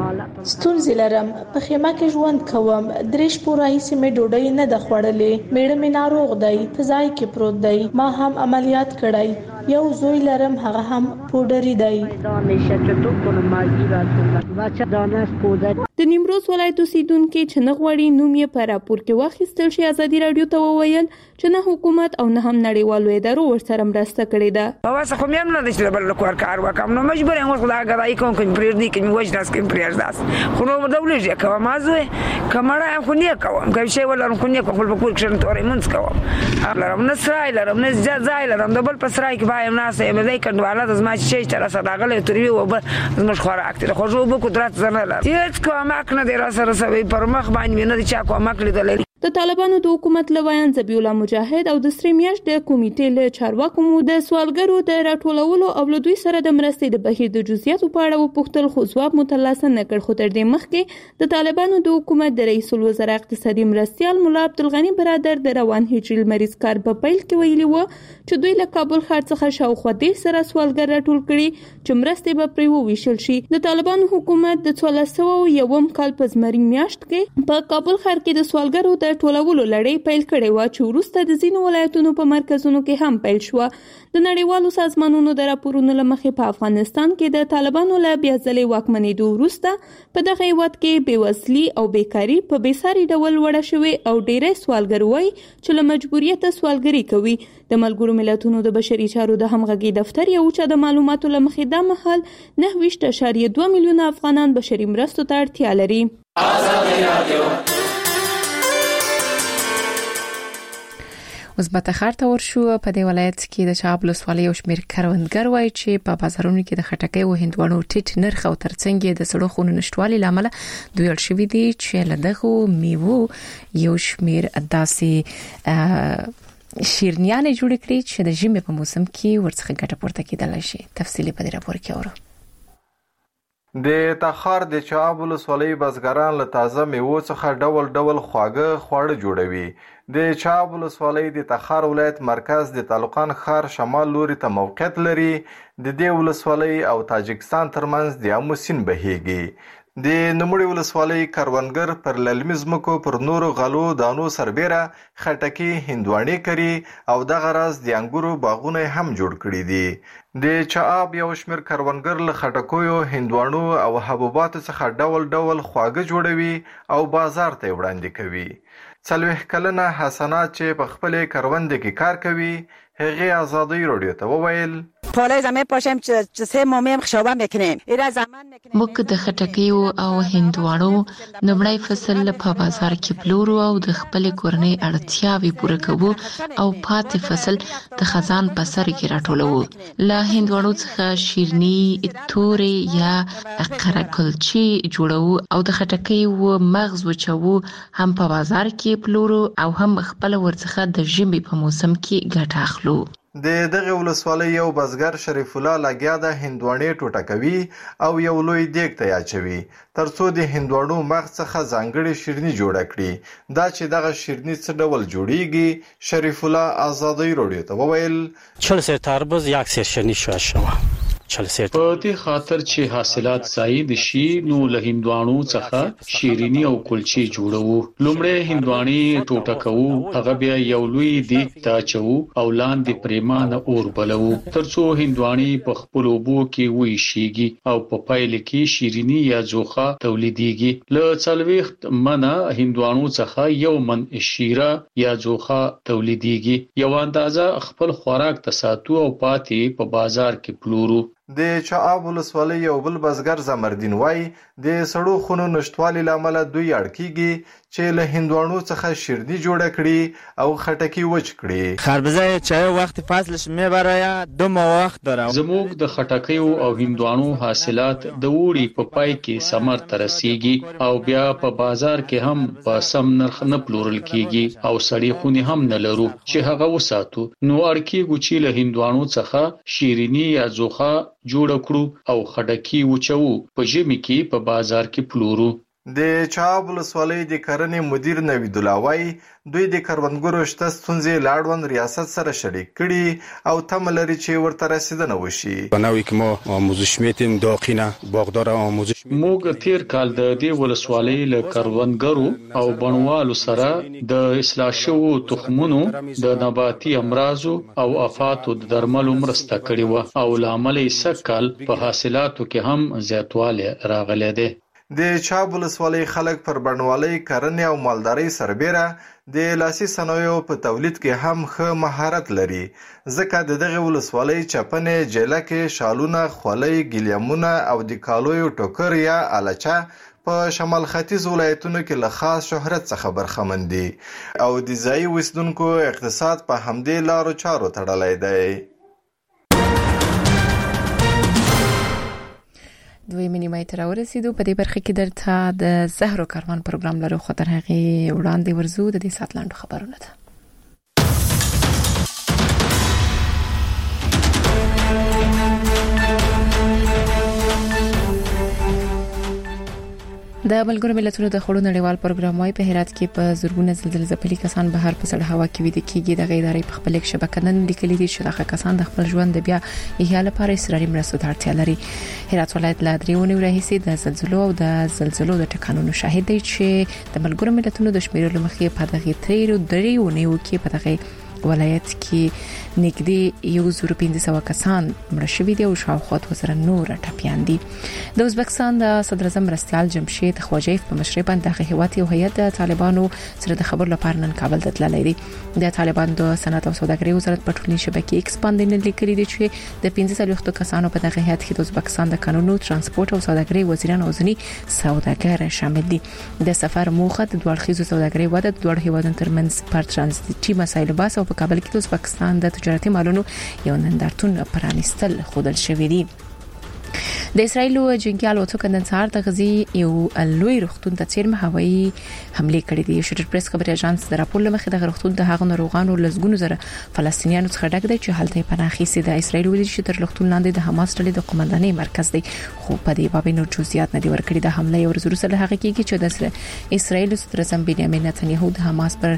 ستونزې لرم په خیمه کې ژوند کوم درې شپو راهیسې مې ډوډۍ نه ده خوړلې میړه مې ناروغ دی په ځای کې پروت دی ما هم عملیات کړی یو زوی لرم هغه هم پودری دی. د نیمروز ولایت اوسیدونکو چې نه غواړي نوم یې په راپور کې واخیستل شي ازادي رادیو ته وویل چې نه حکومت او نه هم نړیوالو ادارو ورسره مرسته کړې ده. واسه خو مې نه د بل کور کار وکم نو مجبور یم خو دا غواړي کوم کوم پریږدي کې وجناس کې پریږداس خو نو دولې کوم مازه کمړه خو نه کوم کوم شی ولر خو نه کوم په کور کې تورې منځ کوم لرم نه سرای لرم نه ځای لرم د بل په سرای کې بایم ناسه مې دای کډواله د زما شي تر سره راغله تورې و به زما خوراک ته خو جو به قدرت زنه لري هیڅ کوم نه دی را سره سوي پر مخ باندې نه دي چا کوم لیدل. د طالبانو د حکومت لویان ذبیح الله مجاهد او د سری میاشت د کمیټې له چارواکو مو د سوالګرو د راټولولو او له دوی سره د مرستې د بهیر د جزئیاتو په اړه وپوښتل خو ځواب مترلاسه نه کړ. خو تر دې مخکې د طالبانو د حکومت د رئیس الوزرا اقتصادي مرستيال مولا عبدالغنی برادر د روان هجري مریض کار په پیل کې ویلي و چې دوی له کابل ښار څخه شاوخوا دې سره سوالګر راټول کړي چې مرستې به پرې وویشل شي. د طالبانو حکومت د څوارلس سوه یوم کال په زمري میاشت کې په کابل ښار کې د سوالګرو د ټولولو لړۍ پیل کړې و چې وروسته د ځینو ولایتونو په مرکزونو کې هم پیل شو. د نړیوالو سازمانونو د راپورونو له مخې په افغانستان کې د طالبانو له بیا ځلې واکمنېدو وروسته په دغه هیواد کې بېوزلي او بیکاري په بېساري ډول لوړه شوې او ډېری سوالګر وایي چې له مجبوریته سوالګري کوي. د ملګرو ملتونو د بشري چارو د همغږي دفتر یو چې د معلوماتو له مخې دا مهال نهه ویشت اعشاریه دوه میلیونه افغانان بشري مرستو ته اړتیا لري. اوس به تخار ته ورشو. په دې ولایت کې د چاب ولسوالۍ او شمیر کروندګر وایي چې په بازارونو کې د خټکۍ او هندوانو ټیټ نرخ او ترڅنګ د سړو خونو نشټوالي لامل دوی شوي دي چې له دغه میوو یو شمیر داسې شیرنیانه جوړ کړي چې د ژمي په موسم کې ورڅخه ګټه پورته کیدل شي. تفصیلی په دې راپور کې اورو. د تخار د چاب ولسوالۍ بزګران له تازه میوو څخه ډول ډول خواږه خواړه جوړوي. د چاب ولسوالۍ د تخار ولایت مرکز د تعلقان ښار شمال لوري ته موقعیت لري. د دې ولسوالۍ او تاجکستان ترمنځ د امو سیند بهیږي. د نوموړي ولسوالۍ کروندګر پر للمي ځمکو پر نورو غلو دانو سربیره خټکي هندوانې کري او دغه راز د انګورو باغونه هم جوړ کړي دي. د چاب یو شمیر کروندګر له خټکیو هندوانو او حبوباتو څخه ډول ډول خواږه جوړوي او بازار ته وړاندې کوي. څلوېښت کلنه حسنات چې په خپلې کرونده کې کار کوي هغه آزادی رادیو ته وویل پالای زمین پاشم چې سه مامیم خشابه میکنیم ایرا زمان موږ د خټکیو او هندوانو نمړی فصل په بازار کې پلورو او د خپل کورنۍ اړتیاوې پوره کوو او پاتې فصل د خزان په سر کې راټولوو. له هندوانو څخه شیرني تورې یا قرقلچي جوړوو او د خټکیو مغز وچوو هم په بازار کې پلورو او هم خپل ورڅخه د ژمي په موسم کې ګټه اخلو. د دغه ولسوالۍ یو بزګر شریف الله لګیا د هندوانې ټوټه کوي او یو لوی دیګ ته اچوي ترڅو د هندوانو مغز څخه ځانګړي شیرني جوړه کړي. دا چې دغه شیرني څه ډول جوړیږي شریف الله آزادی رادیو ته وویل چهل سیر تربوز یک سیر شیرنی شو شوه. په دې خاطر چې حاصلات زائد شي نو له هندوانو څخه شیرینی او کلچې جوړو. لومړی هندواني ټوټه کوو هغه بیا یو لوی دیګ ته چو او لاندې پریمانه اور بلو ترڅو هندواني په خپل اوبو کې ویشيږي او په پایله کې شیرینی یا جوخه تولیديږي. له څلويخت منه هندوانو څخه یو من شیره یا جوخه تولیديږي. یو اندازه خپل خوراک ته ساتو او پاتې په بازار کې پلورو. د چاب ولسوالۍ یو بل بزګر زمردین وای د سړو خونو نشټوالي لامل دوی اړکیږي چې له هندوانو څخه شیرني جوړه کړي او خټکی وچ کړي. خربزه چای وخت فصلش میبره دو ماه وخت داره. زموږ د خټکیو او هندوانو حاصلات د وړي په پای کې ثمر ترسيږي او بیا په بازار کې هم په سم نرخ نه پلورل کیږي او سړی خوني هم نه لرو چې هغه وساتو. نو اړکیږي چې له هندوانو څخه شیرني یا زوخه جوړ کړو او خټکی وچو په ژمي کې په بازار کې پلورو. د چاب ولسوالۍ د کرنې مدیر نوید الله وایي دوی د کروندګرو شته ستونزې له اړوند ریاست سره شریک کړي او تمه لري چې ورته رسیدنه وشي. بناوی که ما آموزش میتیم داقینه باغدار آموزش موږ تیر کال د دې ولسوالۍ له کروندګرو او بڼوالو سره د اصلاح شوو تخمونو د نباتي امراضو او آفاتو د درملو مرسته کړې وه او له امله یې سږ کال په حاصلاتو کې هم زیاتوالی راغلی دی. د چاب ولسوالۍ خلک پر بڼوالۍ کرنې او مالدارۍ سربیره د لاسي صنایعو په تولید کې هم ښه مهارت لري ځکه د دغه ولسوالۍ چپنې، جیلکې، شالونه، خولۍ، ګلیمونه او د کالیو ټوکر یا الچه په شمال ختیځ ولایتونو کې له خاص شهرت څخه برخمن دي او د ځایي اوسیدونکو اقتصاد په همدې لارو چارو تړلی دی. دوی منیمای تر ورسېدو په دې برخه کې درته د زهرو کاروان پروګرام لرو خو تر هغه وړاندې ورزو د دې سات لاندو خبرونه ده. د ملګرو ملتونو د خړو نړیوال پروګرام وايي په هرات کې په زورګونه زلزلې ځپلي کسان بهر په سړه هوا کې ویده کیږي. د غیداري په خپل شبکه نن لیکلي دي چې دغه کسان د خپل ژوند د بیا احیا لپاره اصراري مرستو ته اړتیا لري. هرات ولایت لا دریونی راهیسي د زلزلو او د زلزلو د ټکانونو شاهد دی چې د ملګرو ملتونو د شمیرلو مخې په دغه تیرو دریونی کې په دغه ولایت کې نږدې یو زره پنځه سوه کسان مړه شوي دي او شاوخوا وسره نور ټپیان دي. د ازبکستان د صدر اعظم مرستیال جمشید خواجیف په مشرۍ باندې دغه هیواد یو هیئت د طالبانو سره د خبرو لپاره نن کابل ته تللی دی. د طالبان د صنعت او سوداګرۍ وزارت په ټولنیزې شبکې ایکس باندې لیکلي دي چې د پنځه څلوېښتو کسانو په دغه هیئت کې د ازبکستان د قانونو، ترانسپورت او سوداګرۍ وزیران او ځینې سوداګر شامل دي. د سفر موخه د دوه اړخیزو سوداګرۍ وده، د دوه هیوادونو ترمنځ پر ترانزیتي مسایلو بحث او په کابل کې د ازبکستان د تجارتي مالونو یو نندارتون پرانیستل خودل شوی دی. د اسرایل جنگي الوتکو نن سهار د غزي یو لوی روغتون ته چیرمه هوایي حمله کړې دي. شوټر پریس خبري اژانس د راپور لمخې د روغتون د هغو ناروغانو لزګونو زره فلسطینیانو څخه ډک دی چې هلته پناهي سي. د اسرایل ویلي چې تر روغتون لاندې د حماس ډلې د قومندانۍ مرکز دی خو په دې باب نور جزئیات نه دي ورکړي. د حمله یو ورځ وروسته هغه کېږي چې د اسرایل صدر اعظم بنیامین نتنیاهو د حماس پر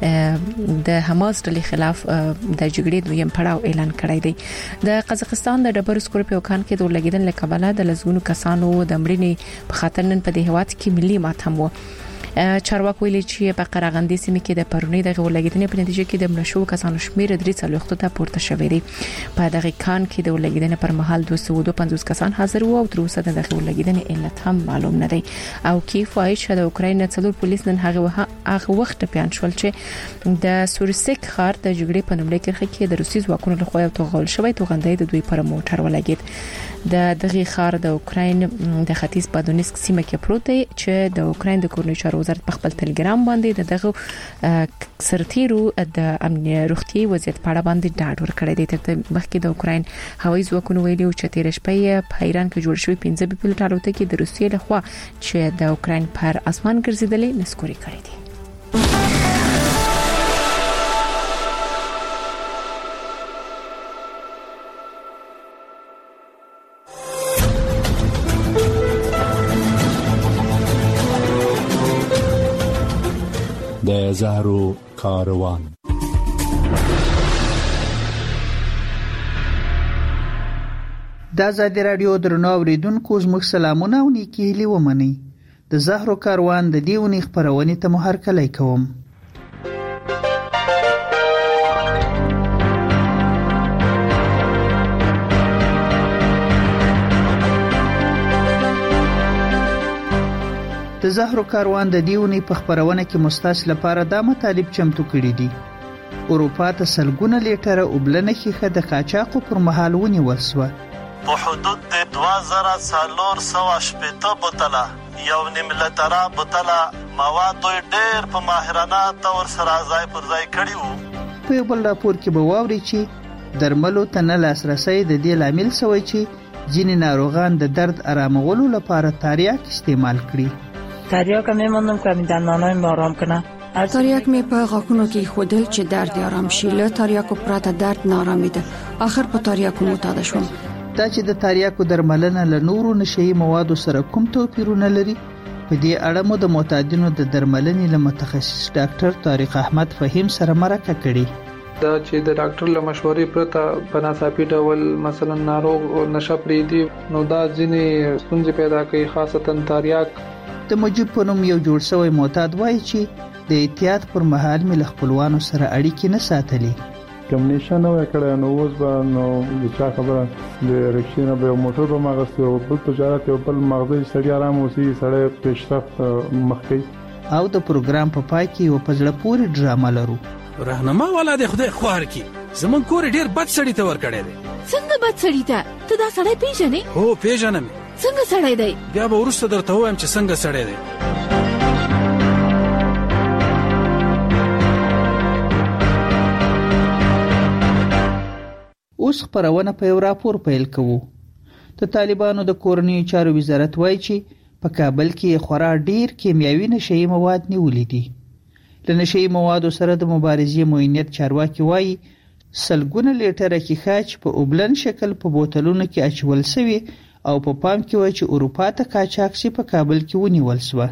د حماس ډلې خلاف د جګړې دویم پړاو اعلان کړی دی. د قزاقستان د ډبرو سکورپیو کان کې د لګیدل لکبل د لزګونو کسانو د مړینې په خاطر نن په دې هواد کې ملي ماتم و. چارواکي ویلي چې په قراغندي سیمه کې د پرونی دغه ولګیدنې په نتیجه کې د مړشو کسانو شمیر درې څلوېښت ته پورته شوی دی. په دغه کان کې د ولګیدنې پر مهال دوه سوه دوه پنځوس کسان حاضر وو او تر اوسه د دغه ولګیدنې علت هم معلوم نه دی. او کیف وايي چې د اوکراین څلور پولیس نن هغه هغه وخت پیان شول چې د سورسک ښار د جګړې په نومړي کرخه کې د روسي ځواکونو لخوا یو توغول شوی توغندۍ د دوی پر موټر ولګید. د دغه ښار د اوکراین د ختیځ په دونیسک سیمه کې پروت دی چې د اوکراین د کورنۍ چارو وزارت په خپل تلګرام باندې دغه سرتیرو د امن روغتي وضعیت په اړه باندې ډاډ ورکړی دی. تر مخکې د اوکراین هوایي ځواکونو ویلي چې تیر شپه په ایران کې جوړ شوی پنځه بي پلټ الوتکې د روسیې لخوا چې د اوکراین پر اسمان ګرځیدلې نسکوري کړې دي. د زهرو کاروان. د آزادي رادیو درنو اوریدونکو زموږ سلامونه او نیکی هیلې ومنئ. د زهرو کاروان د دې ونې خپرونې ته مو هرکلی کوم. د زهرو کاروان د دیونی په خبرونه کې مستاس لپاره دا مطالب چمتو کړی دي. اروپا ته سلګونه لیټره اوبلنه خېخه د قاچاقو پر مهال ونیول شوه. په حدود د دوه زره څلور سوه شپېته بوتله یو نیم لتره بوتله مواد دوی ډېر په ماهرانه طور سره ځای پر ځای کړي وو. په یو بل راپور کې به واورئ چې درملو ته نه لاسرسی د دې لامل شوی چې ځینې ناروغان د درد آرامولو لپاره تریاک استعمال کړي. تریاک میموندم که می دندانایم آرام کنه. تریاک می په غاښونو کې خودل چې درد آرام شي. له تریاکو پرته درد نارامي ده. آخر په تریاکو معتاد شوم. دا چې د تریاکو درملنه له نورو نشهیي موادو سره کوم توپیرونه لري په دې اړه مو د معتادینو د درملنې له متخصص ډاکټر طارق احمد فهیم سره مرکه کړې. دا چې د ډاکټر له مشورې پرته په ناڅاپي ډول مثلا ناروغ نشه پرېږدي نو دا ځینې ستونزې پیدا کوي، خاصتا تریاک. د مجیب په نوم یو جوړ شوی معتاد وایي چې د احتیاط پر مهال مې له خپلوانو سره اړیکې نه ساتلې. کوم نشه نه وای کړی نو اوس به نو د چا خبره د رکشې نه به یو موټر به ماغستې او بل تجارت یو بل مغزی سړی آرام اوسي، سړی پیشرفت مخ کوي. او د پروګرام په پای کې یو په زړه پورې ډرامه لرو. راهنما والا د خدای خوار کی زمون کور ډیر بد سړی ته ور کړی دی. څنګه بد سړی ته؟ ته دا سړی پیژنې؟ هو پیژنم. څنګه سړی دی؟ بیا به ورسته درته وایم چې څنګه سړی دی. اوس خبرونه په یو راپور پیل کوو. د طالبانو د کورنیو چارو وزارت وایي چې په کابل کې خورا ډیر کیمیاوي نشئی مواد نیولې دي. له نشئی موادو سره د مبارزې موینت چارواکي وایي سلګونه لیټره کیخاچ په اوبلن شکل په بوتلونو کې اچول شوی او په پام کې وایي چې اروپا ته قاچاق شي په کابل کې ونیول شو.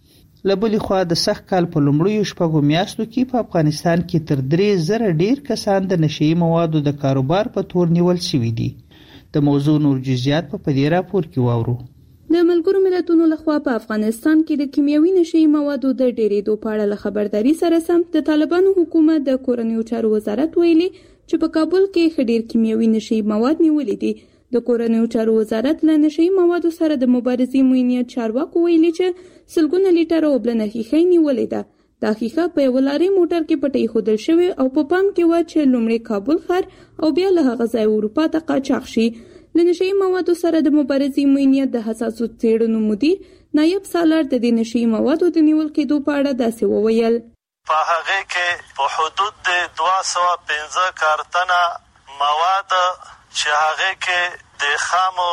لبلې خوا د سخت کال په لومړیو شپږو میاشتو کې په افغانستان کې تر درې زره ډیر کسان د نشئی موادو د کاروبار په تور نیول شوي دي. د موضوع نور جزئیات په دې راپور کې واورو. د ملګرو ملتونو لخوا په افغانستان کې د کیمیاوي نشئی موادو د ډېرېدو په اړه له خبرداري سره سم د طالبانو حکومت د کورنیو چارو وزارت ویلي چې په کابل کې خډیر کیمیاوي نشئی مواد نیولې دي. د کورنیو چارو وزارت له نشئی موادو سره د مبارزې موینیت چارواکو ویلي چې سلګونه لیټره اوبلنه ښیښه نیولې ده. دا ښیښه په یو لارې موټر کې پټې ښودل شوې او په پام کې و چې لومړی کابل ښار او بیا له هغه ځای اروپا ته قاچاق شي. له نشئی موادو سره د مبارزې موینیت د حساسو څېړنو مدیر نایب سالار د دې نشئی موادو د نیول کېدو په اړه داسې وویل. په هغه کې په حدود د دوه سوه پنځه کارتنه مواد چې هغه کې د خامو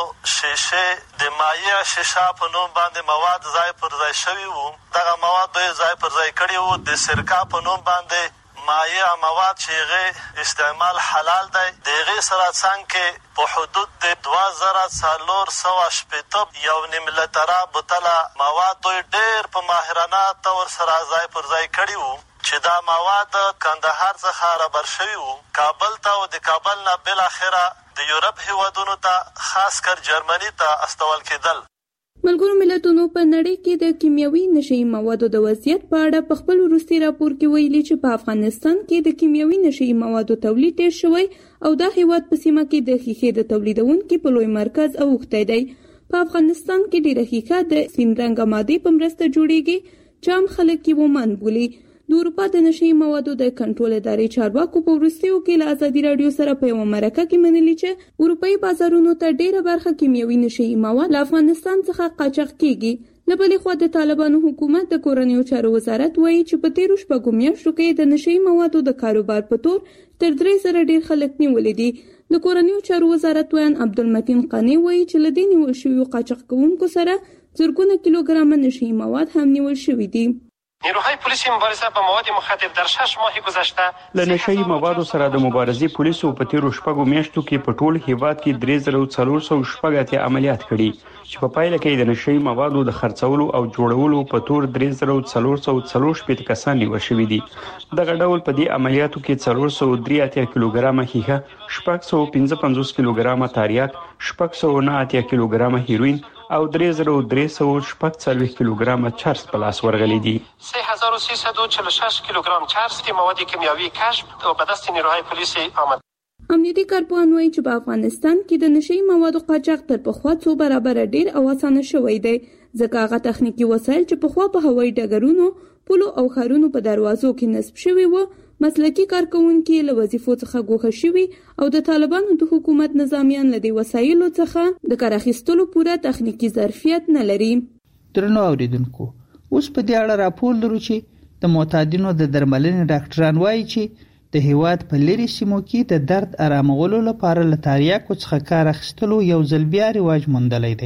شیشه د مایع شیشه په نوم باندې مواد ځای پر ځای شوي وو. دغه مواد به ځای پر ځای کړي وو. د سرکا په نوم باندې مایع مواد چې هغه استعمال حلال دی د هغې سره څنګ کې په حدود د دوه زره څلور سوه شپېته یو نیم لتره بوتله مواد دوی ډېر په ماهرانه طور سره ځای پر ځای کړي وو چې دا مواد کندهار څخه رابر شوي وو کابل ته او د کابل نه بالاخره د یورپ هیوادونو ته خاص کر جرمني ته استول کېدل. ملګرو ملتونو په نړۍ کې د کیمیاوي نشئی موادو د وضعیت په اړه په خپل وروستي راپور کې ویلي چې په افغانستان کې د کیمیاوي نشئی موادو تولید ډېر شوی او دا هیواد په سیمه کې د ښیښې د تولیدونکو په لوی مرکز اوښتی دی. په افغانستان کې ډېره ښیښه د سپین رنګه مادې په مرسته جوړیږي چې عام خلک یې ومن بولي. د اروپا د نشئی موادو د کنټرول ادارې چارواکو په وروستیو کې له ازادي راډیو سره په یوه مرکه کې منلي چې اروپایي بازارونو ته ډېره برخه کیمیاوي نشئی مواد له افغانستان څخه قاچاق کیږي. له بلې خوا د طالبانو حکومت د کورنیو چارو وزارت وایي چې په تیرو شپږو میاشتو کې د نشئی موادو د کاروبار په تور تر درې زره ډېر خلک نیولي دي. د کورنیو چارو وزارت ویان عبدالمتین قانی وایي چې له دې نیول شویو قاچاق کوونکو سره زرګونه کیلوګرامه نشئی مواد هم نیول شوي دي. نیروهای پلیسی مبارزه با مواد مخدر در شش ماه گذشته له نشئی موادو سره د مبارزې پولیسو په تیرو شپږو میاشتو کې په ټول هیواد کې درې زره څلور سوه شپږ اتیا عملیات کړي چې په پایله کې د نشئی موادو د خرڅولو او جوړولو په تور درې زره څلور سوه څلور شپېته کسان نیول شوي دي. دغه ډول په دې عملیاتو کې څلور سوه درې اتیا کیلوګرامه ښیښه، شپږ سوه پنځه پنځوس کیلوګرامه تریاک، شپږ سوه نه اتیا کیلوګرامه هیروین او درې زره درې سوه شپږ څلوېښت کیلوګرامه چرس په لاس ورغلي دي. سه هزار و سیصد و چهل و شش کیلوگرم چرس مواد کیمیاوی کشف و به دست نیروهای پلیس آمد. امنیتي کارپوهان وایي چې په افغانستان کې د نشئی موادو قاچاق تر پخوا څو برابره ډېر او اسانه شوی دی ځکه هغه تخنیکي وسایل چې پخوا په هوایي ډګرونو، پولو او ښارونو په دروازو کې نصب شوي وو مسلکي کارکوونکي له وظیفو څخه ګوښه شوي او د طالبانو د حکومت نظامیان له دې وسایلو څخه د کار اخیستلو پوره تخنیکي ظرفیت نه لري. درنو اوریدونکو، اوس په دې اړه راپور لرو چې د معتادینو د درملنې ډاکټران وایي چې د هیواد په لرې سیمو کې د درد آرامولو لپاره له تریاکو څخه کار اخیستلو یو ځل بیا رواج موندلی دی.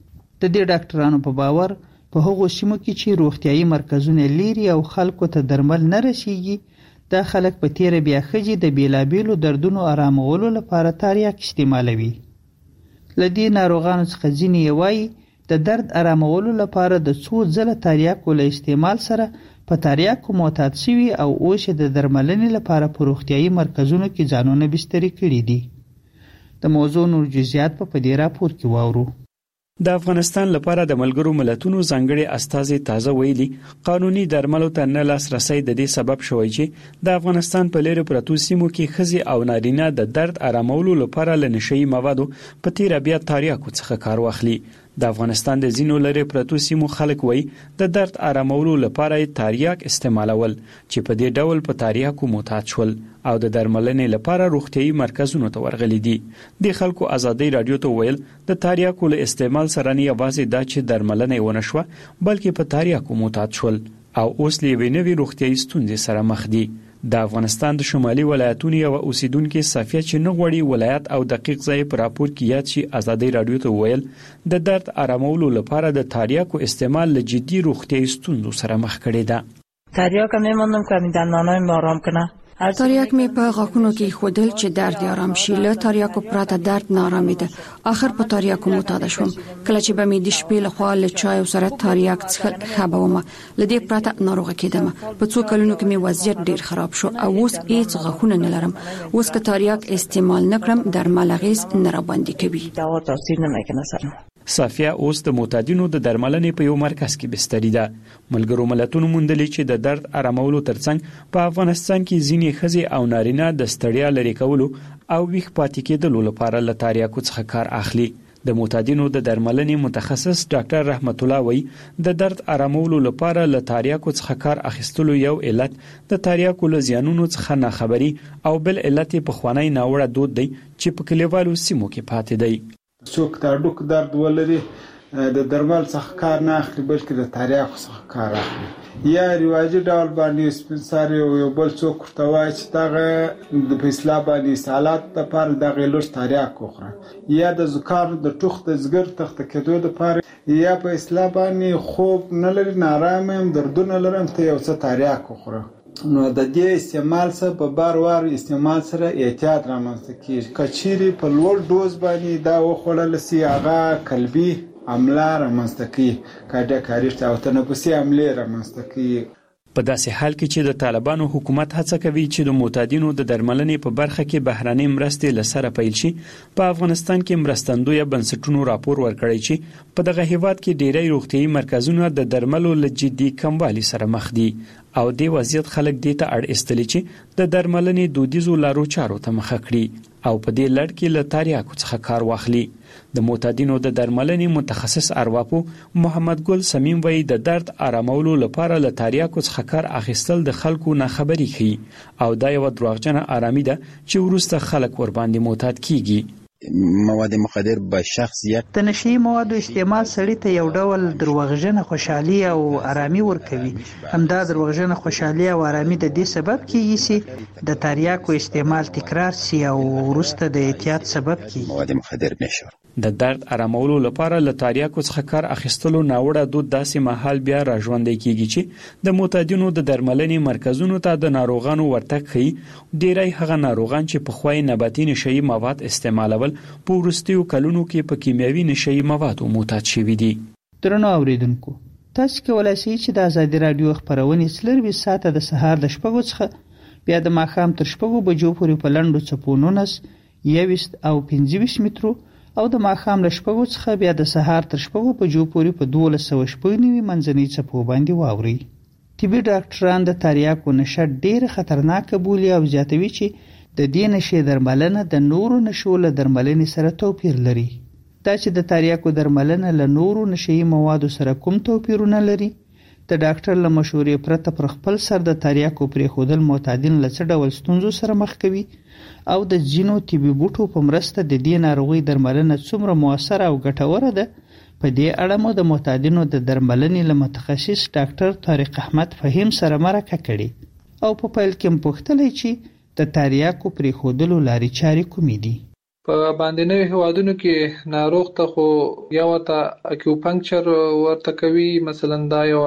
د دې ډاکټرانو په باور په هغو سیمو کې چې روغتیایي مرکزونه لیري او خلکو ته درمل نه رسیږي دا خلک په تیره بیا ښځې د بیلابیلو دردونو آرامولو لپاره تریاک استعمالوي. له دې ناروغانو څخه ځینې یې وایي د درد آرامولو لپاره د څو ځله تریاکو له استعمال سره په تریاکو معتاد شوي او اوس د درملنې لپاره په روغتیايي مرکزونو کې ځانونه بستري کړي دي. د موضوع نور جزئیات په دې راپور کې واورو. د افغانستان لپاره د ملګرو ملتونو ځانګړي استازي تازه ویلي قانوني درملو ته نه لاسرسی د دې سبب شوی چې د افغانستان په لرې پرتو سیمو کې ښځې او نارینه د درد آرامولو لپاره له نشهیي موادو په تیره بیا تریاکو څخه کار واخلي. د افغانستان د ځینو لرې پرتو سیمو خلک وایي د درد آرامولو لپاره یې تریاک استعمالول چې په دې ډول په تریاکو معتاد شول او د درملنې لپاره روغتیايي مرکزونو ته ورغلي دي. د خلکو ازادي رادیو ته ویل د تریاکو له استعمال سره نه یوازې دا چې درملنه ونه شوه بلکې په تریاکو معتاد شول او اوس له یوې نوې روغتیايي ستونزې سره مخ دي. د افغانستان د شمالي ولایتونو یو اوسیدونکو صفیه چې نه غوړي ولایت او دقیق ځای پر راپور کې یاد شي ازادي رادیو ته ویل د درد آرامولو لپاره د تریاکو استعمال له جدي روغتیايي ستونزو سره مخ کړي ده. تریاک میمونم که می دندانای ما آرام کنه. تریاک می په غاښونو کې خودل چې درد آرام شي. له تریاکو پرته درد نارامي ده. اخر په تریاکو معتاد شوم. کله چې به می د شپې له خوا له چای سره تریاک څخه خبروم ل دې پرته ناروغه کېدم. په څو کلونو کې می وضعیت ډیر خراب شو او اوس هیڅ غاښونه نه لرم. اوس که تریاک استعمال نکړم درمل اغیز نه را باندې کوي. دا تاثیر نه میکنه سره. صافیه اوس د معتادینو د درملنې په یو مرکز کې بستري ده. ملګرو ملتونو موندلي چې د درد آرامولو ترڅنګ په افغانستان کې ځینې ښځې او نارینه د ستړیا لرې کولو او ویښ پاتې کېدلو لپاره له تریاکو څخه کار اخلي. د معتادینو د درملنې متخصص ډاکټر رحمت الله وایي د درد آرامولو لپاره له تریاکو څخه کار اخیستلو یو علت د تریاکو له زیانونو څخه ناخبري او بل علت په خوانی ناوړه دود دی چې په کلیوالو سیمو کې پاتې دی. څوک د هډوک درد ولري د درمل څخه کار نه اخلي بلکې د تریاکو څخه کار اخلي یا رواجي ډول باندې سپنسار یو بل څوک ورته وایي چې دغه د په اصطلاح باندې سالات لپاره دغه لږ تریاک وخوره یا د زکام د ټوخ د ځګر تخته کېدو لپاره یا په اصطلاح باندې خوب نه لري نارام یم دردونه لرم ته یو څه تریاک وخوره. نو د دې استعمال سره په بار وار استعمال سره احتیاط رامنځته کیږي. کچيري په لوړ دوز باندې دا وخوړل سي هغه قلبي عمله رامنځته کوي کارډیاک اریسټ او تنفسي عمله رامنځته کوي. په داسې حال کې چې د طالبانو حکومت هڅه کوي چې د معتادینو د درملنې په برخه کې بهراني مرستې لسره پیل شي په افغانستان کې مرستندوی بنسټونو راپور ورکړی چې په دغه هیواد کې ډیری روغتیايي مرکزونه د درملو له جدي کموالي سره مخ دي او د وضعیت خلک دې ته اړ استلی چې د درملنې دودیزو لارو چارو ته مخه کړي او په دې لړ کې له تریاکو څخه کار واخلي. د معتادینو د درملنې متخصص ارواپو محمد ګل سمیم وایي د درد آرامولو لپاره له تریاکو څخه کار اخیستل د خلکو نه خبري کوي او دا یو دروغجنه آرامي ده چې وروسته خلک ور باندې معتاد کیږي. مواد مخدر به شخصیت د نشي موادو استعمال سړی ته یو ډول دروغجنه خوشحالي او آرامي ورکوي. همدا دروغجنه خوشحالي او آرامي د دې سبب کیږي چې د تریاکو استعمال تکرار سي او وروسته د اعتیاد سبب کیږي. مواد مخدر نشو د درد آرامولو لپاره له تریاکو څخه کار اخیستلو ناوړه دود داسې محل بیا راژوندی کیږي چې د معتادینو د درملنې مرکزونو ته د ناروغانو ورتګ کوي. ډیری هغه ناروغان چې په خوای نباتي نشئی مواد استعمالول په وروستیو کلونو کې په کیمیاوي نشئی موادو معتاد شوي دي. درنو اوریدونکو تاسو کولای شئ چې د ازادي رادیو خبرونه څلروي ساعته د سهار د شپږو څخه بیا د ماښام تر شپږو بجو پورې په لنډو څپو نونس یویشت او پنځه ویشت مترو او د ماښام له شپږو څخه بیا د سهار تر شپږو بجو پورې په دولس سوه شپږ نوي منځنۍ څپو باندې واورئ. طبي ډاکټران د تریاکو نشه ډېره خطرناکه بولي او زیاتوي چې د دې نشې درملنه د نورو نشو له درملنې سره توپیر لري. دا چې د تریاکو درملنه له نورو نشئی موادو سره کوم توپیرونه لري د ډاکټر له مشورې پرته پر خپل سر د تریاکو پرېښودل معتادین له څه ډول ستونزو سره مخ کوي او د ځینو طبي بوټو په مرسته د دې ناروغۍ درملنه څومره مؤثره او ګټوره ده. په دې اړه مو د معتادینو د درملنې له متخصص ډاکټر طارق احمد فهیم سره مرکه کړې او په پیل کې پوښتنه چې د تریاکو پرېښودلو لارې چارې کومې دي. په باندې هیوادونو کې ناروغ ته خو یو ته اکیوپنکچر ورته کوي، مثلا دا یو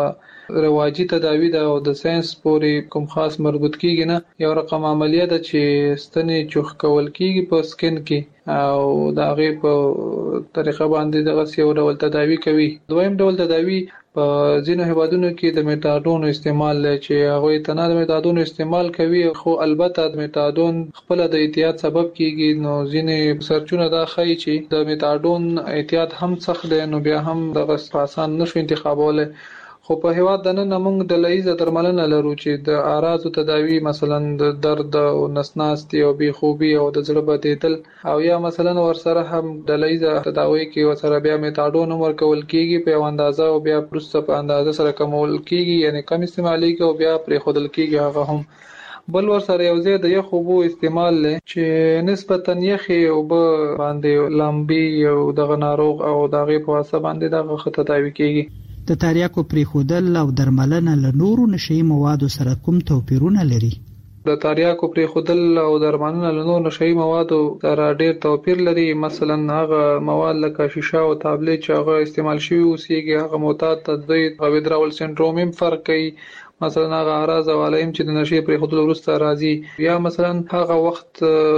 رواجی تداوی ده او د ساينس پورې کوم خاص مربوط کیږي نه. یو رقم عملیه ده چې ستنې چوخ کول کیږي په سکن کې او دا غي په طریقه باندې دغه یو ډول تداوی کوي. دویم ډول تداوی په ځینو هیوادونو کې د میتاډون استعمال لري چې هغه تنه د میتاډون استعمال کوي، خو البته د میتاډون خپل د احتیاط سبب کیږي. نو ځینې سرچونه دا ښيي چې د میتاډون احتیاط هم سخت دی، نو بیا هم دغه آسان نشو انتخابوله. خو په هیواد د نن موږ د لایزه درملنه لرو چې د اعراض تداوی مثلا د درد او نسناستي او بی خوبي او د زړه بدیدل او یا مثلا ورسره هم د لایزه تداوی کې ورسره بیا میتاډون ورکول کیږي په اندازه او بیا پرسته په اندازه سره کمول کیږي، یعنی کم استعمالي کې او بیا پرې خودل کیږي. هغه هم بل ورسره یو ځای د یخ اوبو استعمال لري چې نسبتا یخي او باندې لامبي او دغه ناروغ او دغه په واسطه باندې دغه تداوی کیږي. د تریاکو پریښودل او درملنه له نورو نشي موادو سره کوم توپیرونه لري؟ د تریاکو پریښودل او درملنه له نورو نشي موادو سره ډېر توپیر لري. مثلا هغه مواد لکه شیشه او تابلیت چې هغه استعمال شوی اوسېږي هغه معتاد تدوید او ویدراول سنډروم هم فرق کوي. مثلا هغه اعراض او علائم چې د نشي پریښودل وروسته راځي، یا مثلا هغه وخت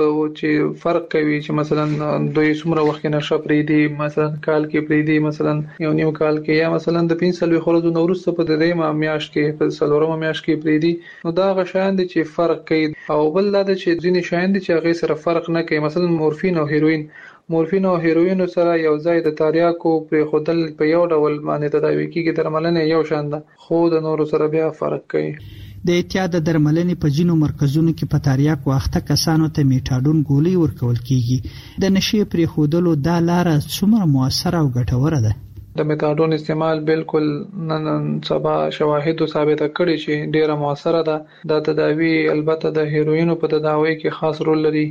چې فرق کوي چې مثلا دوی څومره وخت نشه پریدي، مثلا کال کې پریدي، مثلا یو نیم کال کې، یا مثلا د پنځه خورزو نو وروسته په دریمه میاشت کې په څلورمه میاشت کې پریدي. نو دا هغه شیان دي چې فرق کوي. او بل دا چې ځینې شیان دي چې هغه سره فرق نه کوي، مثلا مورفین او هیروین مورفین او هیروین سره یو ځای د تریاکو پریښودل په یو ډول باندې تداوی کیږي، درملنه یو شان ده، خو د نورو سره بیا فرق کوي. د احتیاط د درملنې په ځینو مرکزونو کې په تریاکو اخته کسانو ته میټاډون ګولۍ ورکول کیږي. د نشي پریښودلو دا لار څومره موثره او ګټوره ده؟ د میټاډون استعمال بالکل نن سبا شواهد ثابته کړي چې ډیره موثره ده. دا تداوی البته د هیروینو په تداوی کې خاص رول لري،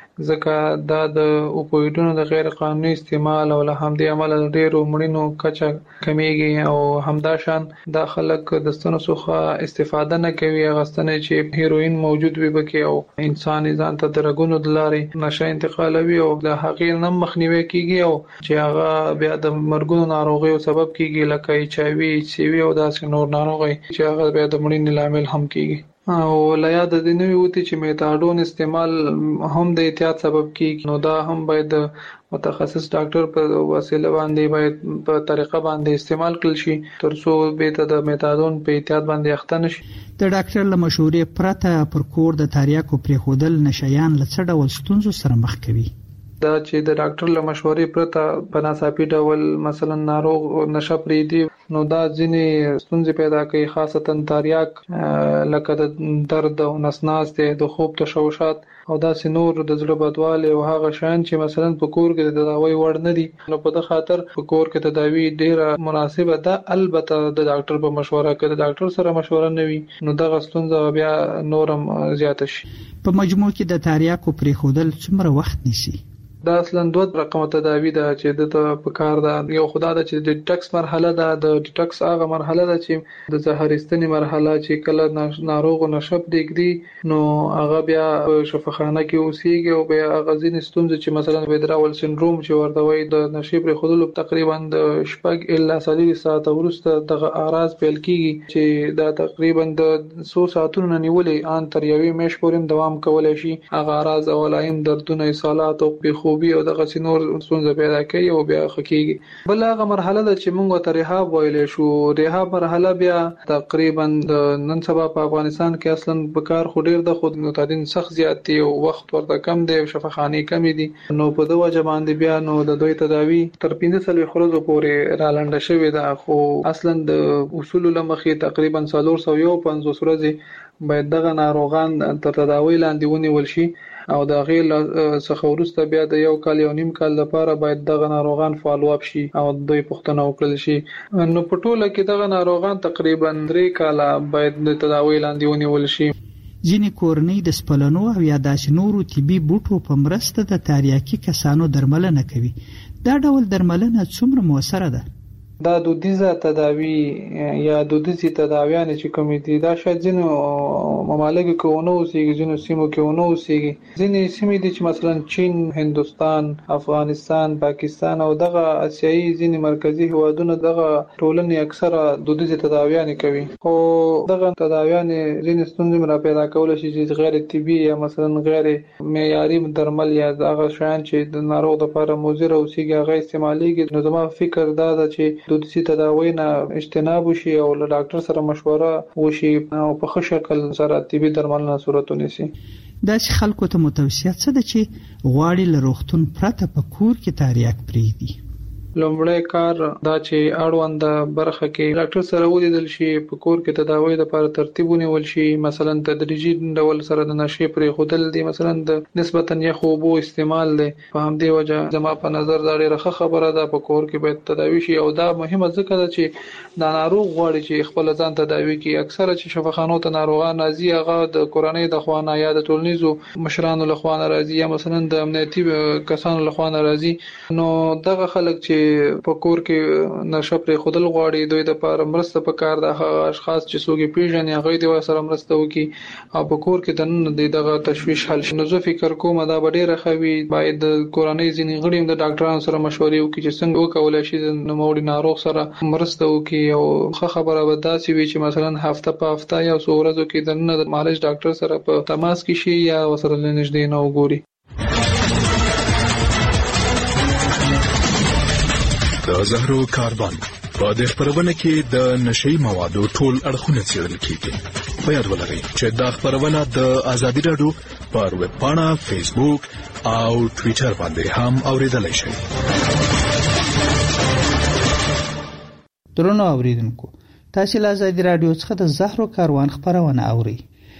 ځکه دا د اوپویډونو د غیر قانوني استعمال او له همدې امله ډیرو مړینو کچه کمیږي. او همدا شان دا خلک د ستنو څخه استفاده نه کوي، غستنه چې هیروین موجود وي بکې او انسان ځان ته درګونو د لارې نشه انتقالوي او د هغې نه مخنیوي کیږي او چې هغه بیا د مرګونو ناروغیو سبب کیږي لکه ایچ آی وی، ایچ سی وی او داسې نور ناروغي چې هغه بیا د مړینې لامل هم کیږي. او لیا د دې نوې وتی چې میټاډون استعمال هم د احتیاط سبب کیږي، نو دا هم باید متخصص ډاکټر په وسیله باندې باید په طریقه باندې استعمال کړل شي ترڅو به ته د میټاډون په احتیاط باندې اخته نشي. د ډاکټر له مشورې پرته پر کور د تریاکو پریښودل نشيان له څه ډول ستونزو سره مخ کوي؟ دا چې د ډاکټر له مشورې پرته په ناڅاپي ډول مثلا ناروغ نشه پریدي، نو دا ځینې ستونزې پیدا کوي، خاصتا تریاک لکه د درد او نسناستي، د خوب تشوشات او داسې نور د زړه بدوالی او هغه شیان چې مثلا په کور کې د تداوی وړ نه دي. نو په دغه خاطر په کور کې تداوی ډیره مناسبه ده، البته د ډاکټر په مشوره کې د ډاکټر سره مشوره نه وي نو دغه ستونزه بیا نورم زیات شي. په مجموع کې د تریاکو پریښودل څومره وخت نیسي؟ دا اصلا دوه رقمه تداوی ده چې د په کار ده. یو خدا ده چې د ډیټکس مرحله ده. د ډیټکس هغه مرحله ده چې د زهرستنی مرحله چې کله ناروغ نشه پرېږدي نو هغه بیا په شفاخانه کې اوسېږي او بیا هغه ځینې ستونزې چې مثلا ویدراول سنډروم چې ورته وایي د نشي پرېښودلو تقریبا د شپږ الا څلور ساعته وروسته دغه اعراض پیل کیږي چې دا تقریبا د څو ساعتونو نه نیولې ان تر یوې میاشتې پورې دوام کولی شي. هغه اعراض او علائم دردونه، اسهالات او بې خوبي او دغه نور ستونزې پیدا کوي او بیا خکېږي. بل هغه مرحله ده چې موږ ته ریهاب ویلی شو. ریهاب مرحله بیا تقریبا د نن سبا په افغانستان کې اصلا په کار خو ډېر د خود متعدین سخت زیات دي او وخت ورته کم دی، شفاخانې کمې دي، نو په دغه وجه باندې بیا نو د دوی تداوی تر پنځه څلوېښت ورځو پورې رالنډه شوې ده. خو اصلا د اصولو له مخې تقریبا څلور سوه یو پنځوس ورځې باید دغه ناروغان تر تداوی لاندې ونیول شي او د هغې څخه وروسته بیا د یو کال یو نیم کال لپاره باید دغه ناروغان فالو اپ شي او دوی پوښتنه وکړل شي. نو په ټوله کې دغه ناروغان تقریبا درې کاله باید د تداوی لاندې ونیول شي. ځینې کورنۍ د سپلنو او یا داسې نورو طبي بوټو په مرسته د تریاکي کسانو درملنه کوي. دا ډول درملنه څومره موثره ده؟ دا دودیزه تداوی یا دودیزي تداویان چې کومې دي دا شاید ځینو ممالکو کې ونه اوسېږي، ځینو سیمو کې ونه اوسېږي. ځینې سیمې دي چې مثلا چین، هندوستان، افغانستان، پاکستان او دغه اسیایي ځینې مرکزی هیوادونه دغه ټولنې اکثره دودیزي تداویان کوي. خو دغه تداویان ځینې ستونزې را پیدا کولای شي چې غیر طبي یا مثلا غیر معیاري درمل یا دغه شیان چې د ناروغ لپاره مضر اوسېږي هغه استعمالېږي. نو زما فکر دا ده چې دودیزي تداوی نه اجتناب وشي او له ډاکټر سره مشوره وشي او په ښه شکل سره طبي درملنه صورت ونیسي. داسې خلکو ته متوصیه څه ده چې غواړي له روغتون پرته په کور کې تریاک پرېږدي؟ لومړی کار دا چې اړوند برخه کې ډاکټر سره ولیدل شي، په کور کې تداوی لپاره ترتیب ونیول شي. مثلا تدریجي ډول سره د نشې پرې خودل دي، مثلا د نسبتا یخ اوبو استعمال دي. په همدې وجه زما په نظر دا ډیره ښه خبره ده، په کور کې باید تداوی شي. او دا مهمه ځکه ده چې دا ناروغ غواړي چې خپل ځان تداوی کړي. اکثره چې شفاخانو ته ناروغان راځي هغه د کورنۍ د خوانه یا د ټولنیزو مشرانو له خوانه راځي یا مثلا د امنیتي کسانو له خوانه راځي. نو دغه خلک چې په کور کې نشه پرې خودل غواړي دوی د لپاره مرسته پکار ده. هغه اشخاص چې څوک پیژني هغه د سره مرسته وکړي او په کور کې د نن دغه تشویش حل شي. نو زه فکر کوم دا ډیره خوي باید د کورنۍ ځینې غړي د ډاکټرانو سره مشورې وکړي چې څنګه وکولای شي د نوموړي ناروغ سره مرسته وکړي. او ښه خبره به دا وي چې مثلا هفته په هفته یا څو ورځې کې د نن د معالج ډاکټر سره په تماس کې شي یا وسره لنږدې نه وګوري. د زهرو کاربن په دې خبرونه کې د نشي موادو ټول اړخونه څېړل کیږي. په یاد ولرئ چې دا خبرونه د ازادي رادیو پر ویب پاڼه، فیسبوک او ټوئیټر باندې هم اوریدلای شئ. درنو اوریدونکو، تاسو له ازادي رادیو څخه د زهرو کاروان خبرونه اورئ.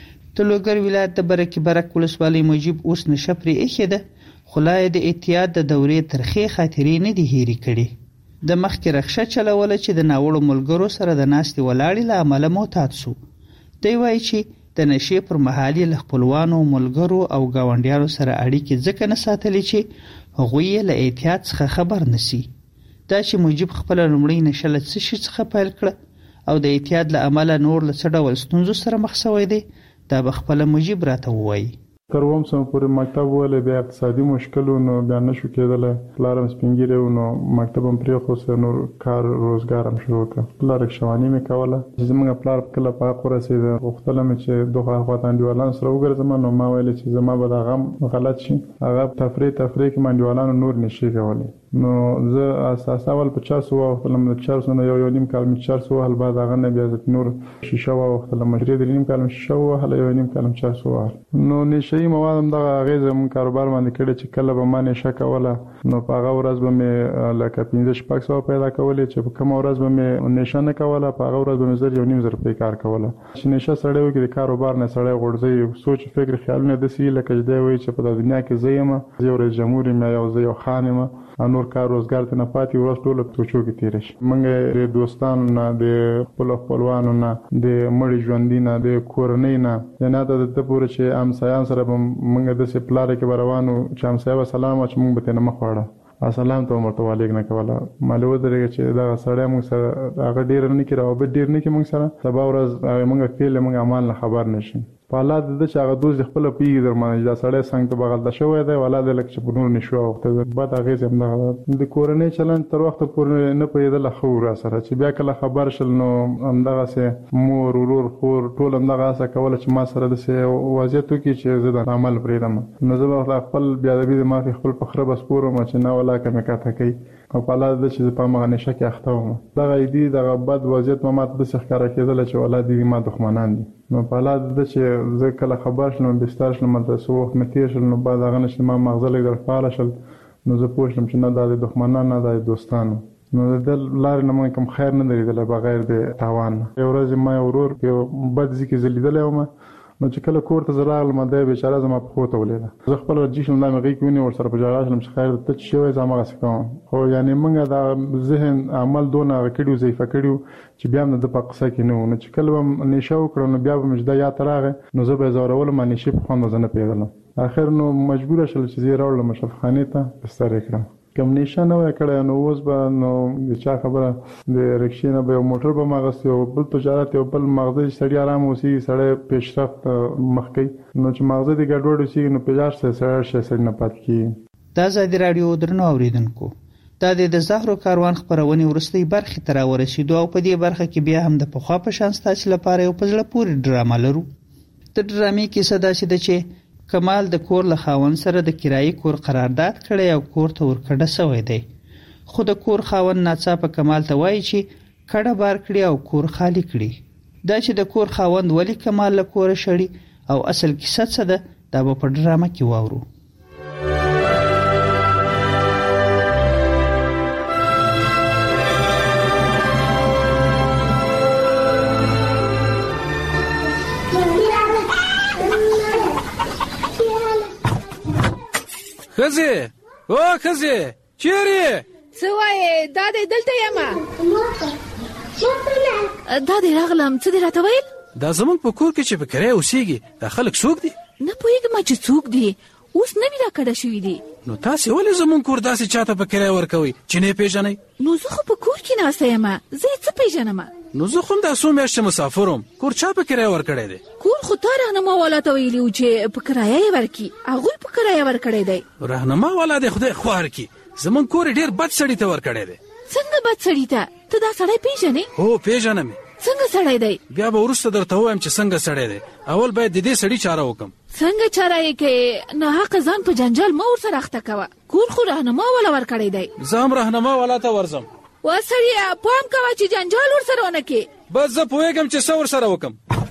د لوګر ولایت د برکي برک ولسوالۍ مجيب اوس نشه پرې ایښې ده، خو لا د اعتیاد د دورې ترخې خاطرې نه دي هېرې کړي. د مخکې رخصه چلوله چې د ناوړو ملګرو سره د ناستې ولاړې له امله معتاد شو. دی وایي چې د نشې پر مهال له خپلوانو، ملګرو او ګاونډیانو سره اړیکې ځکه نه ساتلې چې هغوی یې له احتیاط څخه خبر نشي. دا چې مجيب خپل لومړی نشه له څه شي څخه پیل کړه او د احتیاط له امله نور له څه ډول ستونزو سره مخ شوی دی، دا به خپل مجيب راته ووایي. تر اووم سم پورې مکتب ولې بیا اقتصادي مشکلونو بیا نشو کېدلی. پلار هم سپین ږیری و نو مکتب هم پرېښود، نور کار روزګار هم شروع کړه. پلار رکشهواني مې کوله. چې زموږ پلار کله په حق ورسېده غوښتله مې چې دغه خواته انډیوالانو سره وګرځم. نو ما ویلې چې زما به د هغه غلط شي، هغه تفریح تفریح کې انډیوالانو نور نشي کولی. نو زه اساس اول په چارسو واوښتلم. د چارسو نه یو یو نیم کال مې چارسو وهل، بعد هغه نه بیا نور شیشه واوښتلم. درې درې نیم کال مې شیشه ووهله، یو نیم کال مې چارسو وهل. نو نشهیي مواد هم دغه اغېزه مونږ کاروبار باندې کړې چې کله به ما نشه کوله نو په هغه ورځ به مې لکه پنځه شپږ سوه پیدا کولې، چې په کومه ورځ به مې نشه نه کوله په هغه ورځ به مې زر یو نیم زر روپۍ کار کوله. چې نشه سړی وکړي د کاروبار نه سړی غورځوي، سوچ فکر خیالونه داسې لکه چې دی وایي چې په دنیا کې زه یم، زه یو رئیس جمهور یم یا زه یو خان یم، نور کار روزګار ته نه پاتې، ورځ ټوله په توچو کې تېره شي. موږ د دوستانو نه، د خپلو خپلوانو نه، د مړي ژوندي نه، د کورنۍ نه، یعنې حتی د ده پورې چې همسایان سره به موږ داسې په لاره کې به روان وو چې همسایه به سلام وه چې موږ به ترې نه مخ واړه، سلام ته به ورته والیک نه کوله. مالې ودرېږه چې دغه سړی موږ سره هغه ډېر نه کړي، روابط ډېر نه کړي موږ سره، سبا ورځ موږ فعل موږ عمل نه خبر نه شي. په حالات د چې هغه دوست خپله پوهېږي در باندې چې دا سړی څنګه ته بغلته شوی دی، ولا دی لکه چې په نورو نشو اوښتی. بد اغېز هم دغه ده. د کورنۍ چلند تر وخته پورې نه پوهېدله ښه و را سره، چې بیا کله خبر شل نو همدغسې مور، ورور، خور ټول همدغه هڅه کوله چې ما سره داسې وضعیت وکړي چې زه د عمل پرېږدم. نو زه به خپل بېادبي د مافې خپل په خره به سپورم چې نه ولاکه مې کاته کوي، او په حالات ده چې زه په همغه نشه کې اخته وم. دغه ایدي دغه بد وضعیت به ما ته داسې ښکاره کېدله چې والله دي ما دښمنان دي. نو په حالات ده چې زه کله خبر شلم، بستر شلم، هلته څه وخت مې تېر شل، نو بعد هغه نه چې ما مغزه لږ در فعاله شل، نو زه پوه شلم چې نه دا د دښمنان نه، دا د دوستانو. نو د ده لارې نه موږ کوم خیر نه درېدلی بغیر د تاوان نه. یو ورځ ما یو ورور په یو بد ځای کې زه لیدلی وم، نو چې کله کور ته زه راغلم دی بېچاره زما پښو ته ولیده. زه خپل ورجي شلم، دا مې غېږ کې ونیو، ورسره په ژړا شلم چې خیر ته څه شوی، زه همغسې کوم. خو یعنې موږ دا ذهن عمل دونه هغه کړي وو، ضعیفه کړي وو چې بیا هم د ده په قصه کې نه وو. نو چې کله به م نشه وکړه نو بیا به مې چې دا یاد ته راغی، نو زه به یې ځورولم، نشې په خوند به زه نه پوهېدلم. اخر نو مجبوره شول چې زه یې راوړلم اشرف خانې ته، بستر یې کړم. کم نشه نه وای کړی نو اوس به نو د چا خبره د رکشې نه به یو موټر به مغستې او بل تجارت یو بل مغزه سړی آرام اوسېږي سړی پیشرفت مخ کوي نو چې مغزه دې ګډوډ اوسېږي نو پیجار سره سړی شي سړی نه پاتې کېږي. دا ازادي راډیو درنو اورېدونکو دا د زهرو کاروان خپرونې وروستۍ برخې ته راورسېدو او په دې برخه کې بیا هم د پخوا په شان ستاسې لپاره یو په زړه پورې ډرامه لرو. د ډرامې کیسه داسې ده چې کمال د کور له خاوند سره د کرایي کور قرارداد کړی او کور ته ورکډه سوی دی، خو د کور خاوند ناڅاپه کمال ته وایي چې کډه بار کړي او کور خالی کړي. دا چې د کور خاوند ولې کمال له کوره شړي او اصل کیسه څه ده دا به په ډرامه کې واورو. خزی او خزی چیرې څه وایې دا دې دلته یم دا دې راغلم څه دې راته ویل دا زمونږ په کور کې چې په کرایه اوسېږي دا خلک څوک دي نه پوهېږم چې څوک دي اوس نوي راکډه شوي دي نو تاسې ولې زمونږ کور داسې چاته په کرایه ورکوئ چې نه یې پېژنئ نو زه خو په کور کې ناسته یم زه یې څه پېژنم نو زه خو هم دا څو میاشتې مسافر وم کور چا په کرایه ورکړی دی کور خو تا رهنما والا ته ویلي و چې په کرایه یې ورکړي هغوی په کرایه ورکړی دی رهنما والا دی خدای خوار کړي زمونږ کور ډېر بد سړي ته ورکړی دی څنګه بد سړي ته ته دا سړی پېژنې هو پېژنم څنګه سړی دی بیا به وروسته درته ووایم چې څنګه سړی دی اول باید د دې سړي چاره وکړم څنګه چاره یې کوې ناحقه ځان په جنجال مه ورسره اخته کوه کور خو رهنما والا ورکړی دی زه هم رهنما والا ته ورځم وا سړیه پام کوه چې جنجال ورسره ونه کړې بس زه پوهېږم چې څه ورسره وکړم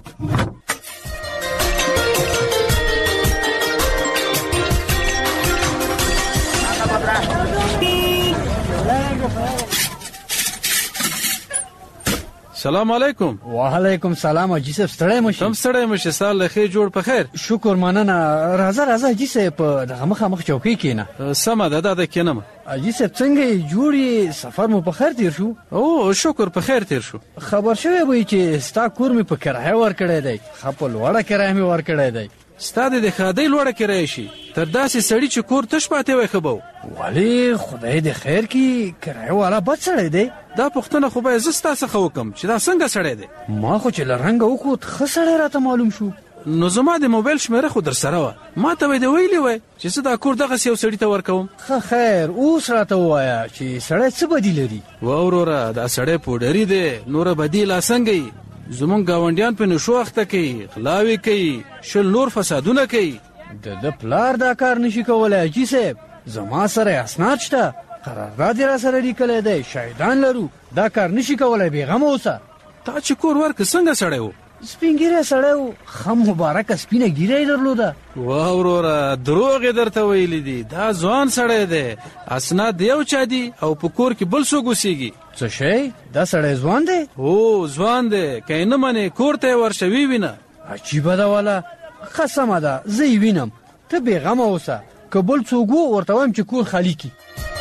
سلام علیکم. وعلیکم سلام حاجی صاحب ستړی مشي تم ستړی مشي سال له ښې جوړ په خیر شکر مننه راځه راځه حاجی صاحب په دغه مخامخ چوکۍ کښېنه سمه ده دا د کښېنم حاجی صاحب څنګه جوړ سفر مو په خیر تیر شو او شکر په خیر تیر شو خبر شوی وای چې ستا کور مې په کرایه ورکړی دی ښه په لوړه کرایه مې ورکړی دی ستا د ښادۍ لوړه کرایه شي تر داسې سړي چې کور تش پاتې وای ښه به ولې خدای دې خیر کړي کرایه والا بد سړی دی دا پوښتنه خو باید زه ستا څخه وکړم چې دا څنګه سړی دی ما خو چې له رنګه وکوت ښه سړی راته معلوم شو نو زما د موبایل شمېره خو در سره وه ما ته به یې د ویلي وای چې زه دا کور دغسې یو سړي ته ورکوم ښه خیر اوس راته ووایه چې سړی څه بدي لري وا وروره دا سړی پوډري دی نوره بدي لا څنګه یي زمونږ ګاونډیان په نشو اخته کوي غلاوې کوي شل نور فسادونه کوي د ده پلار دا کار نشي کولی حاجي صاحب زما سره اسناد شته قرارداد یې را سره لیکلی دی شاهدان لرو دا کار نشي کولی بېغمه اوسه تا چې کور ورکړه څنګه سړی و سپین ږیری سړی و ښه مبارکه سپینه ږیره یې درلوده وا وروره دروغ یې درته ویلي دي دا ځوان سړی دی اسناد د یو چا دي او په کور کې بل څوک اوسېږي څه شی دا سړی ځوان دی هو ځوان دی که یې نه منې کور ته یې ورشه ووینه عجیبه ده والا ښه سمه ده زه یې وینم ته بېغمه اوسه که بل څوک و ورته وایم چې کور خالي کړي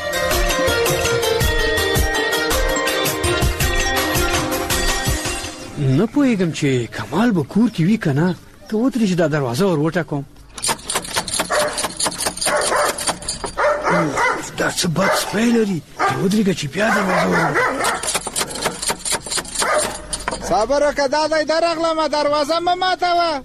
نه پوهېږم چې کمال به کور کې وي که نه ته ودرې چې دا دروازه ور وټکوم دا څه بد سپی لري ته ودرېږه چې بیا دروازه ور صبر وکړه دا دی درغلمه دروازه مه ماتوه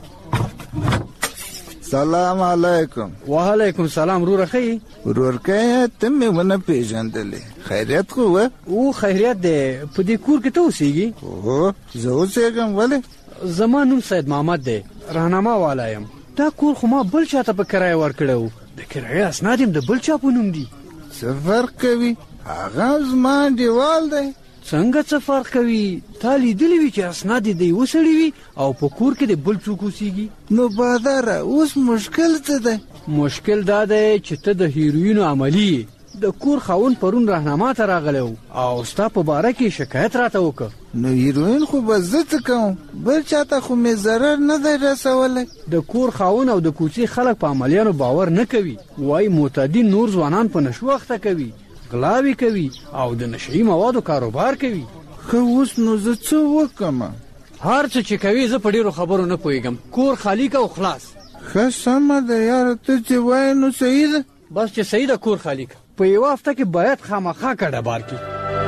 سلام علیکم. وعلیکم سلام وروره ښه یې ورورکه ته مې ونه پېژندلې خیریت خو وه او خیریت دی په دې کور کې ته اوسېږي هو زه اوسېږم ولې زما نوم سید محمد دی رهنما والا یم دا کور خو ما بل چا ته په کرایه ورکړی و د کرایې اسناد یم د بل چا په نوم دي څه فرق کوي هغه زما انډیوال دی څنګه څه فرق کوي تا لیدلی وي چې اسناد یې د یوه سړي وي او په کور کې د بل څوک اوسېږي نو باداره اوس مشکل څه دی مشکل دا دی چې ته د هیروینو عملي یې د کور خاوند پرون رهنما ته راغلی و او ستا په باره کې شکایت راته وکړه نو هیروین خو به زه څه کوم بل چاته خو مې ضرر نه دی رسولی د کور خاوند او د کوڅې خلک په عملیانو باور نه کوي وایي معتدین نور ځوانان په نشو اخته کوي غلاوې کوي او د نشهیي موادو کاروبار کوي ښه اوس نو زه څه وکړم هر څه چې کوي زه په ډېرو خبرو نه پوهېږم کور خالي که او خلاص ښه سمه ده یاره ته چې وایې نو صحیح ده بس چې صحیح ده کور خالي که په یو هفته کې باید خامخا کډه بار کړي.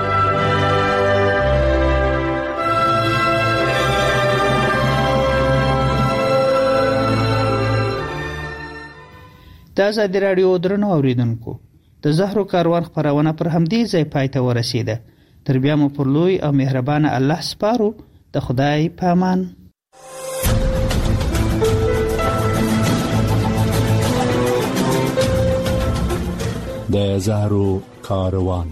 د ازادي راډیو درنو اوریدونکو د زهرو کاروان خپرونه پر همدې ځای پای ته ورسیده. تر بیا مو پر لوی او مهربانه الله سپارو. د خدای پامان. د زهرو کاروان.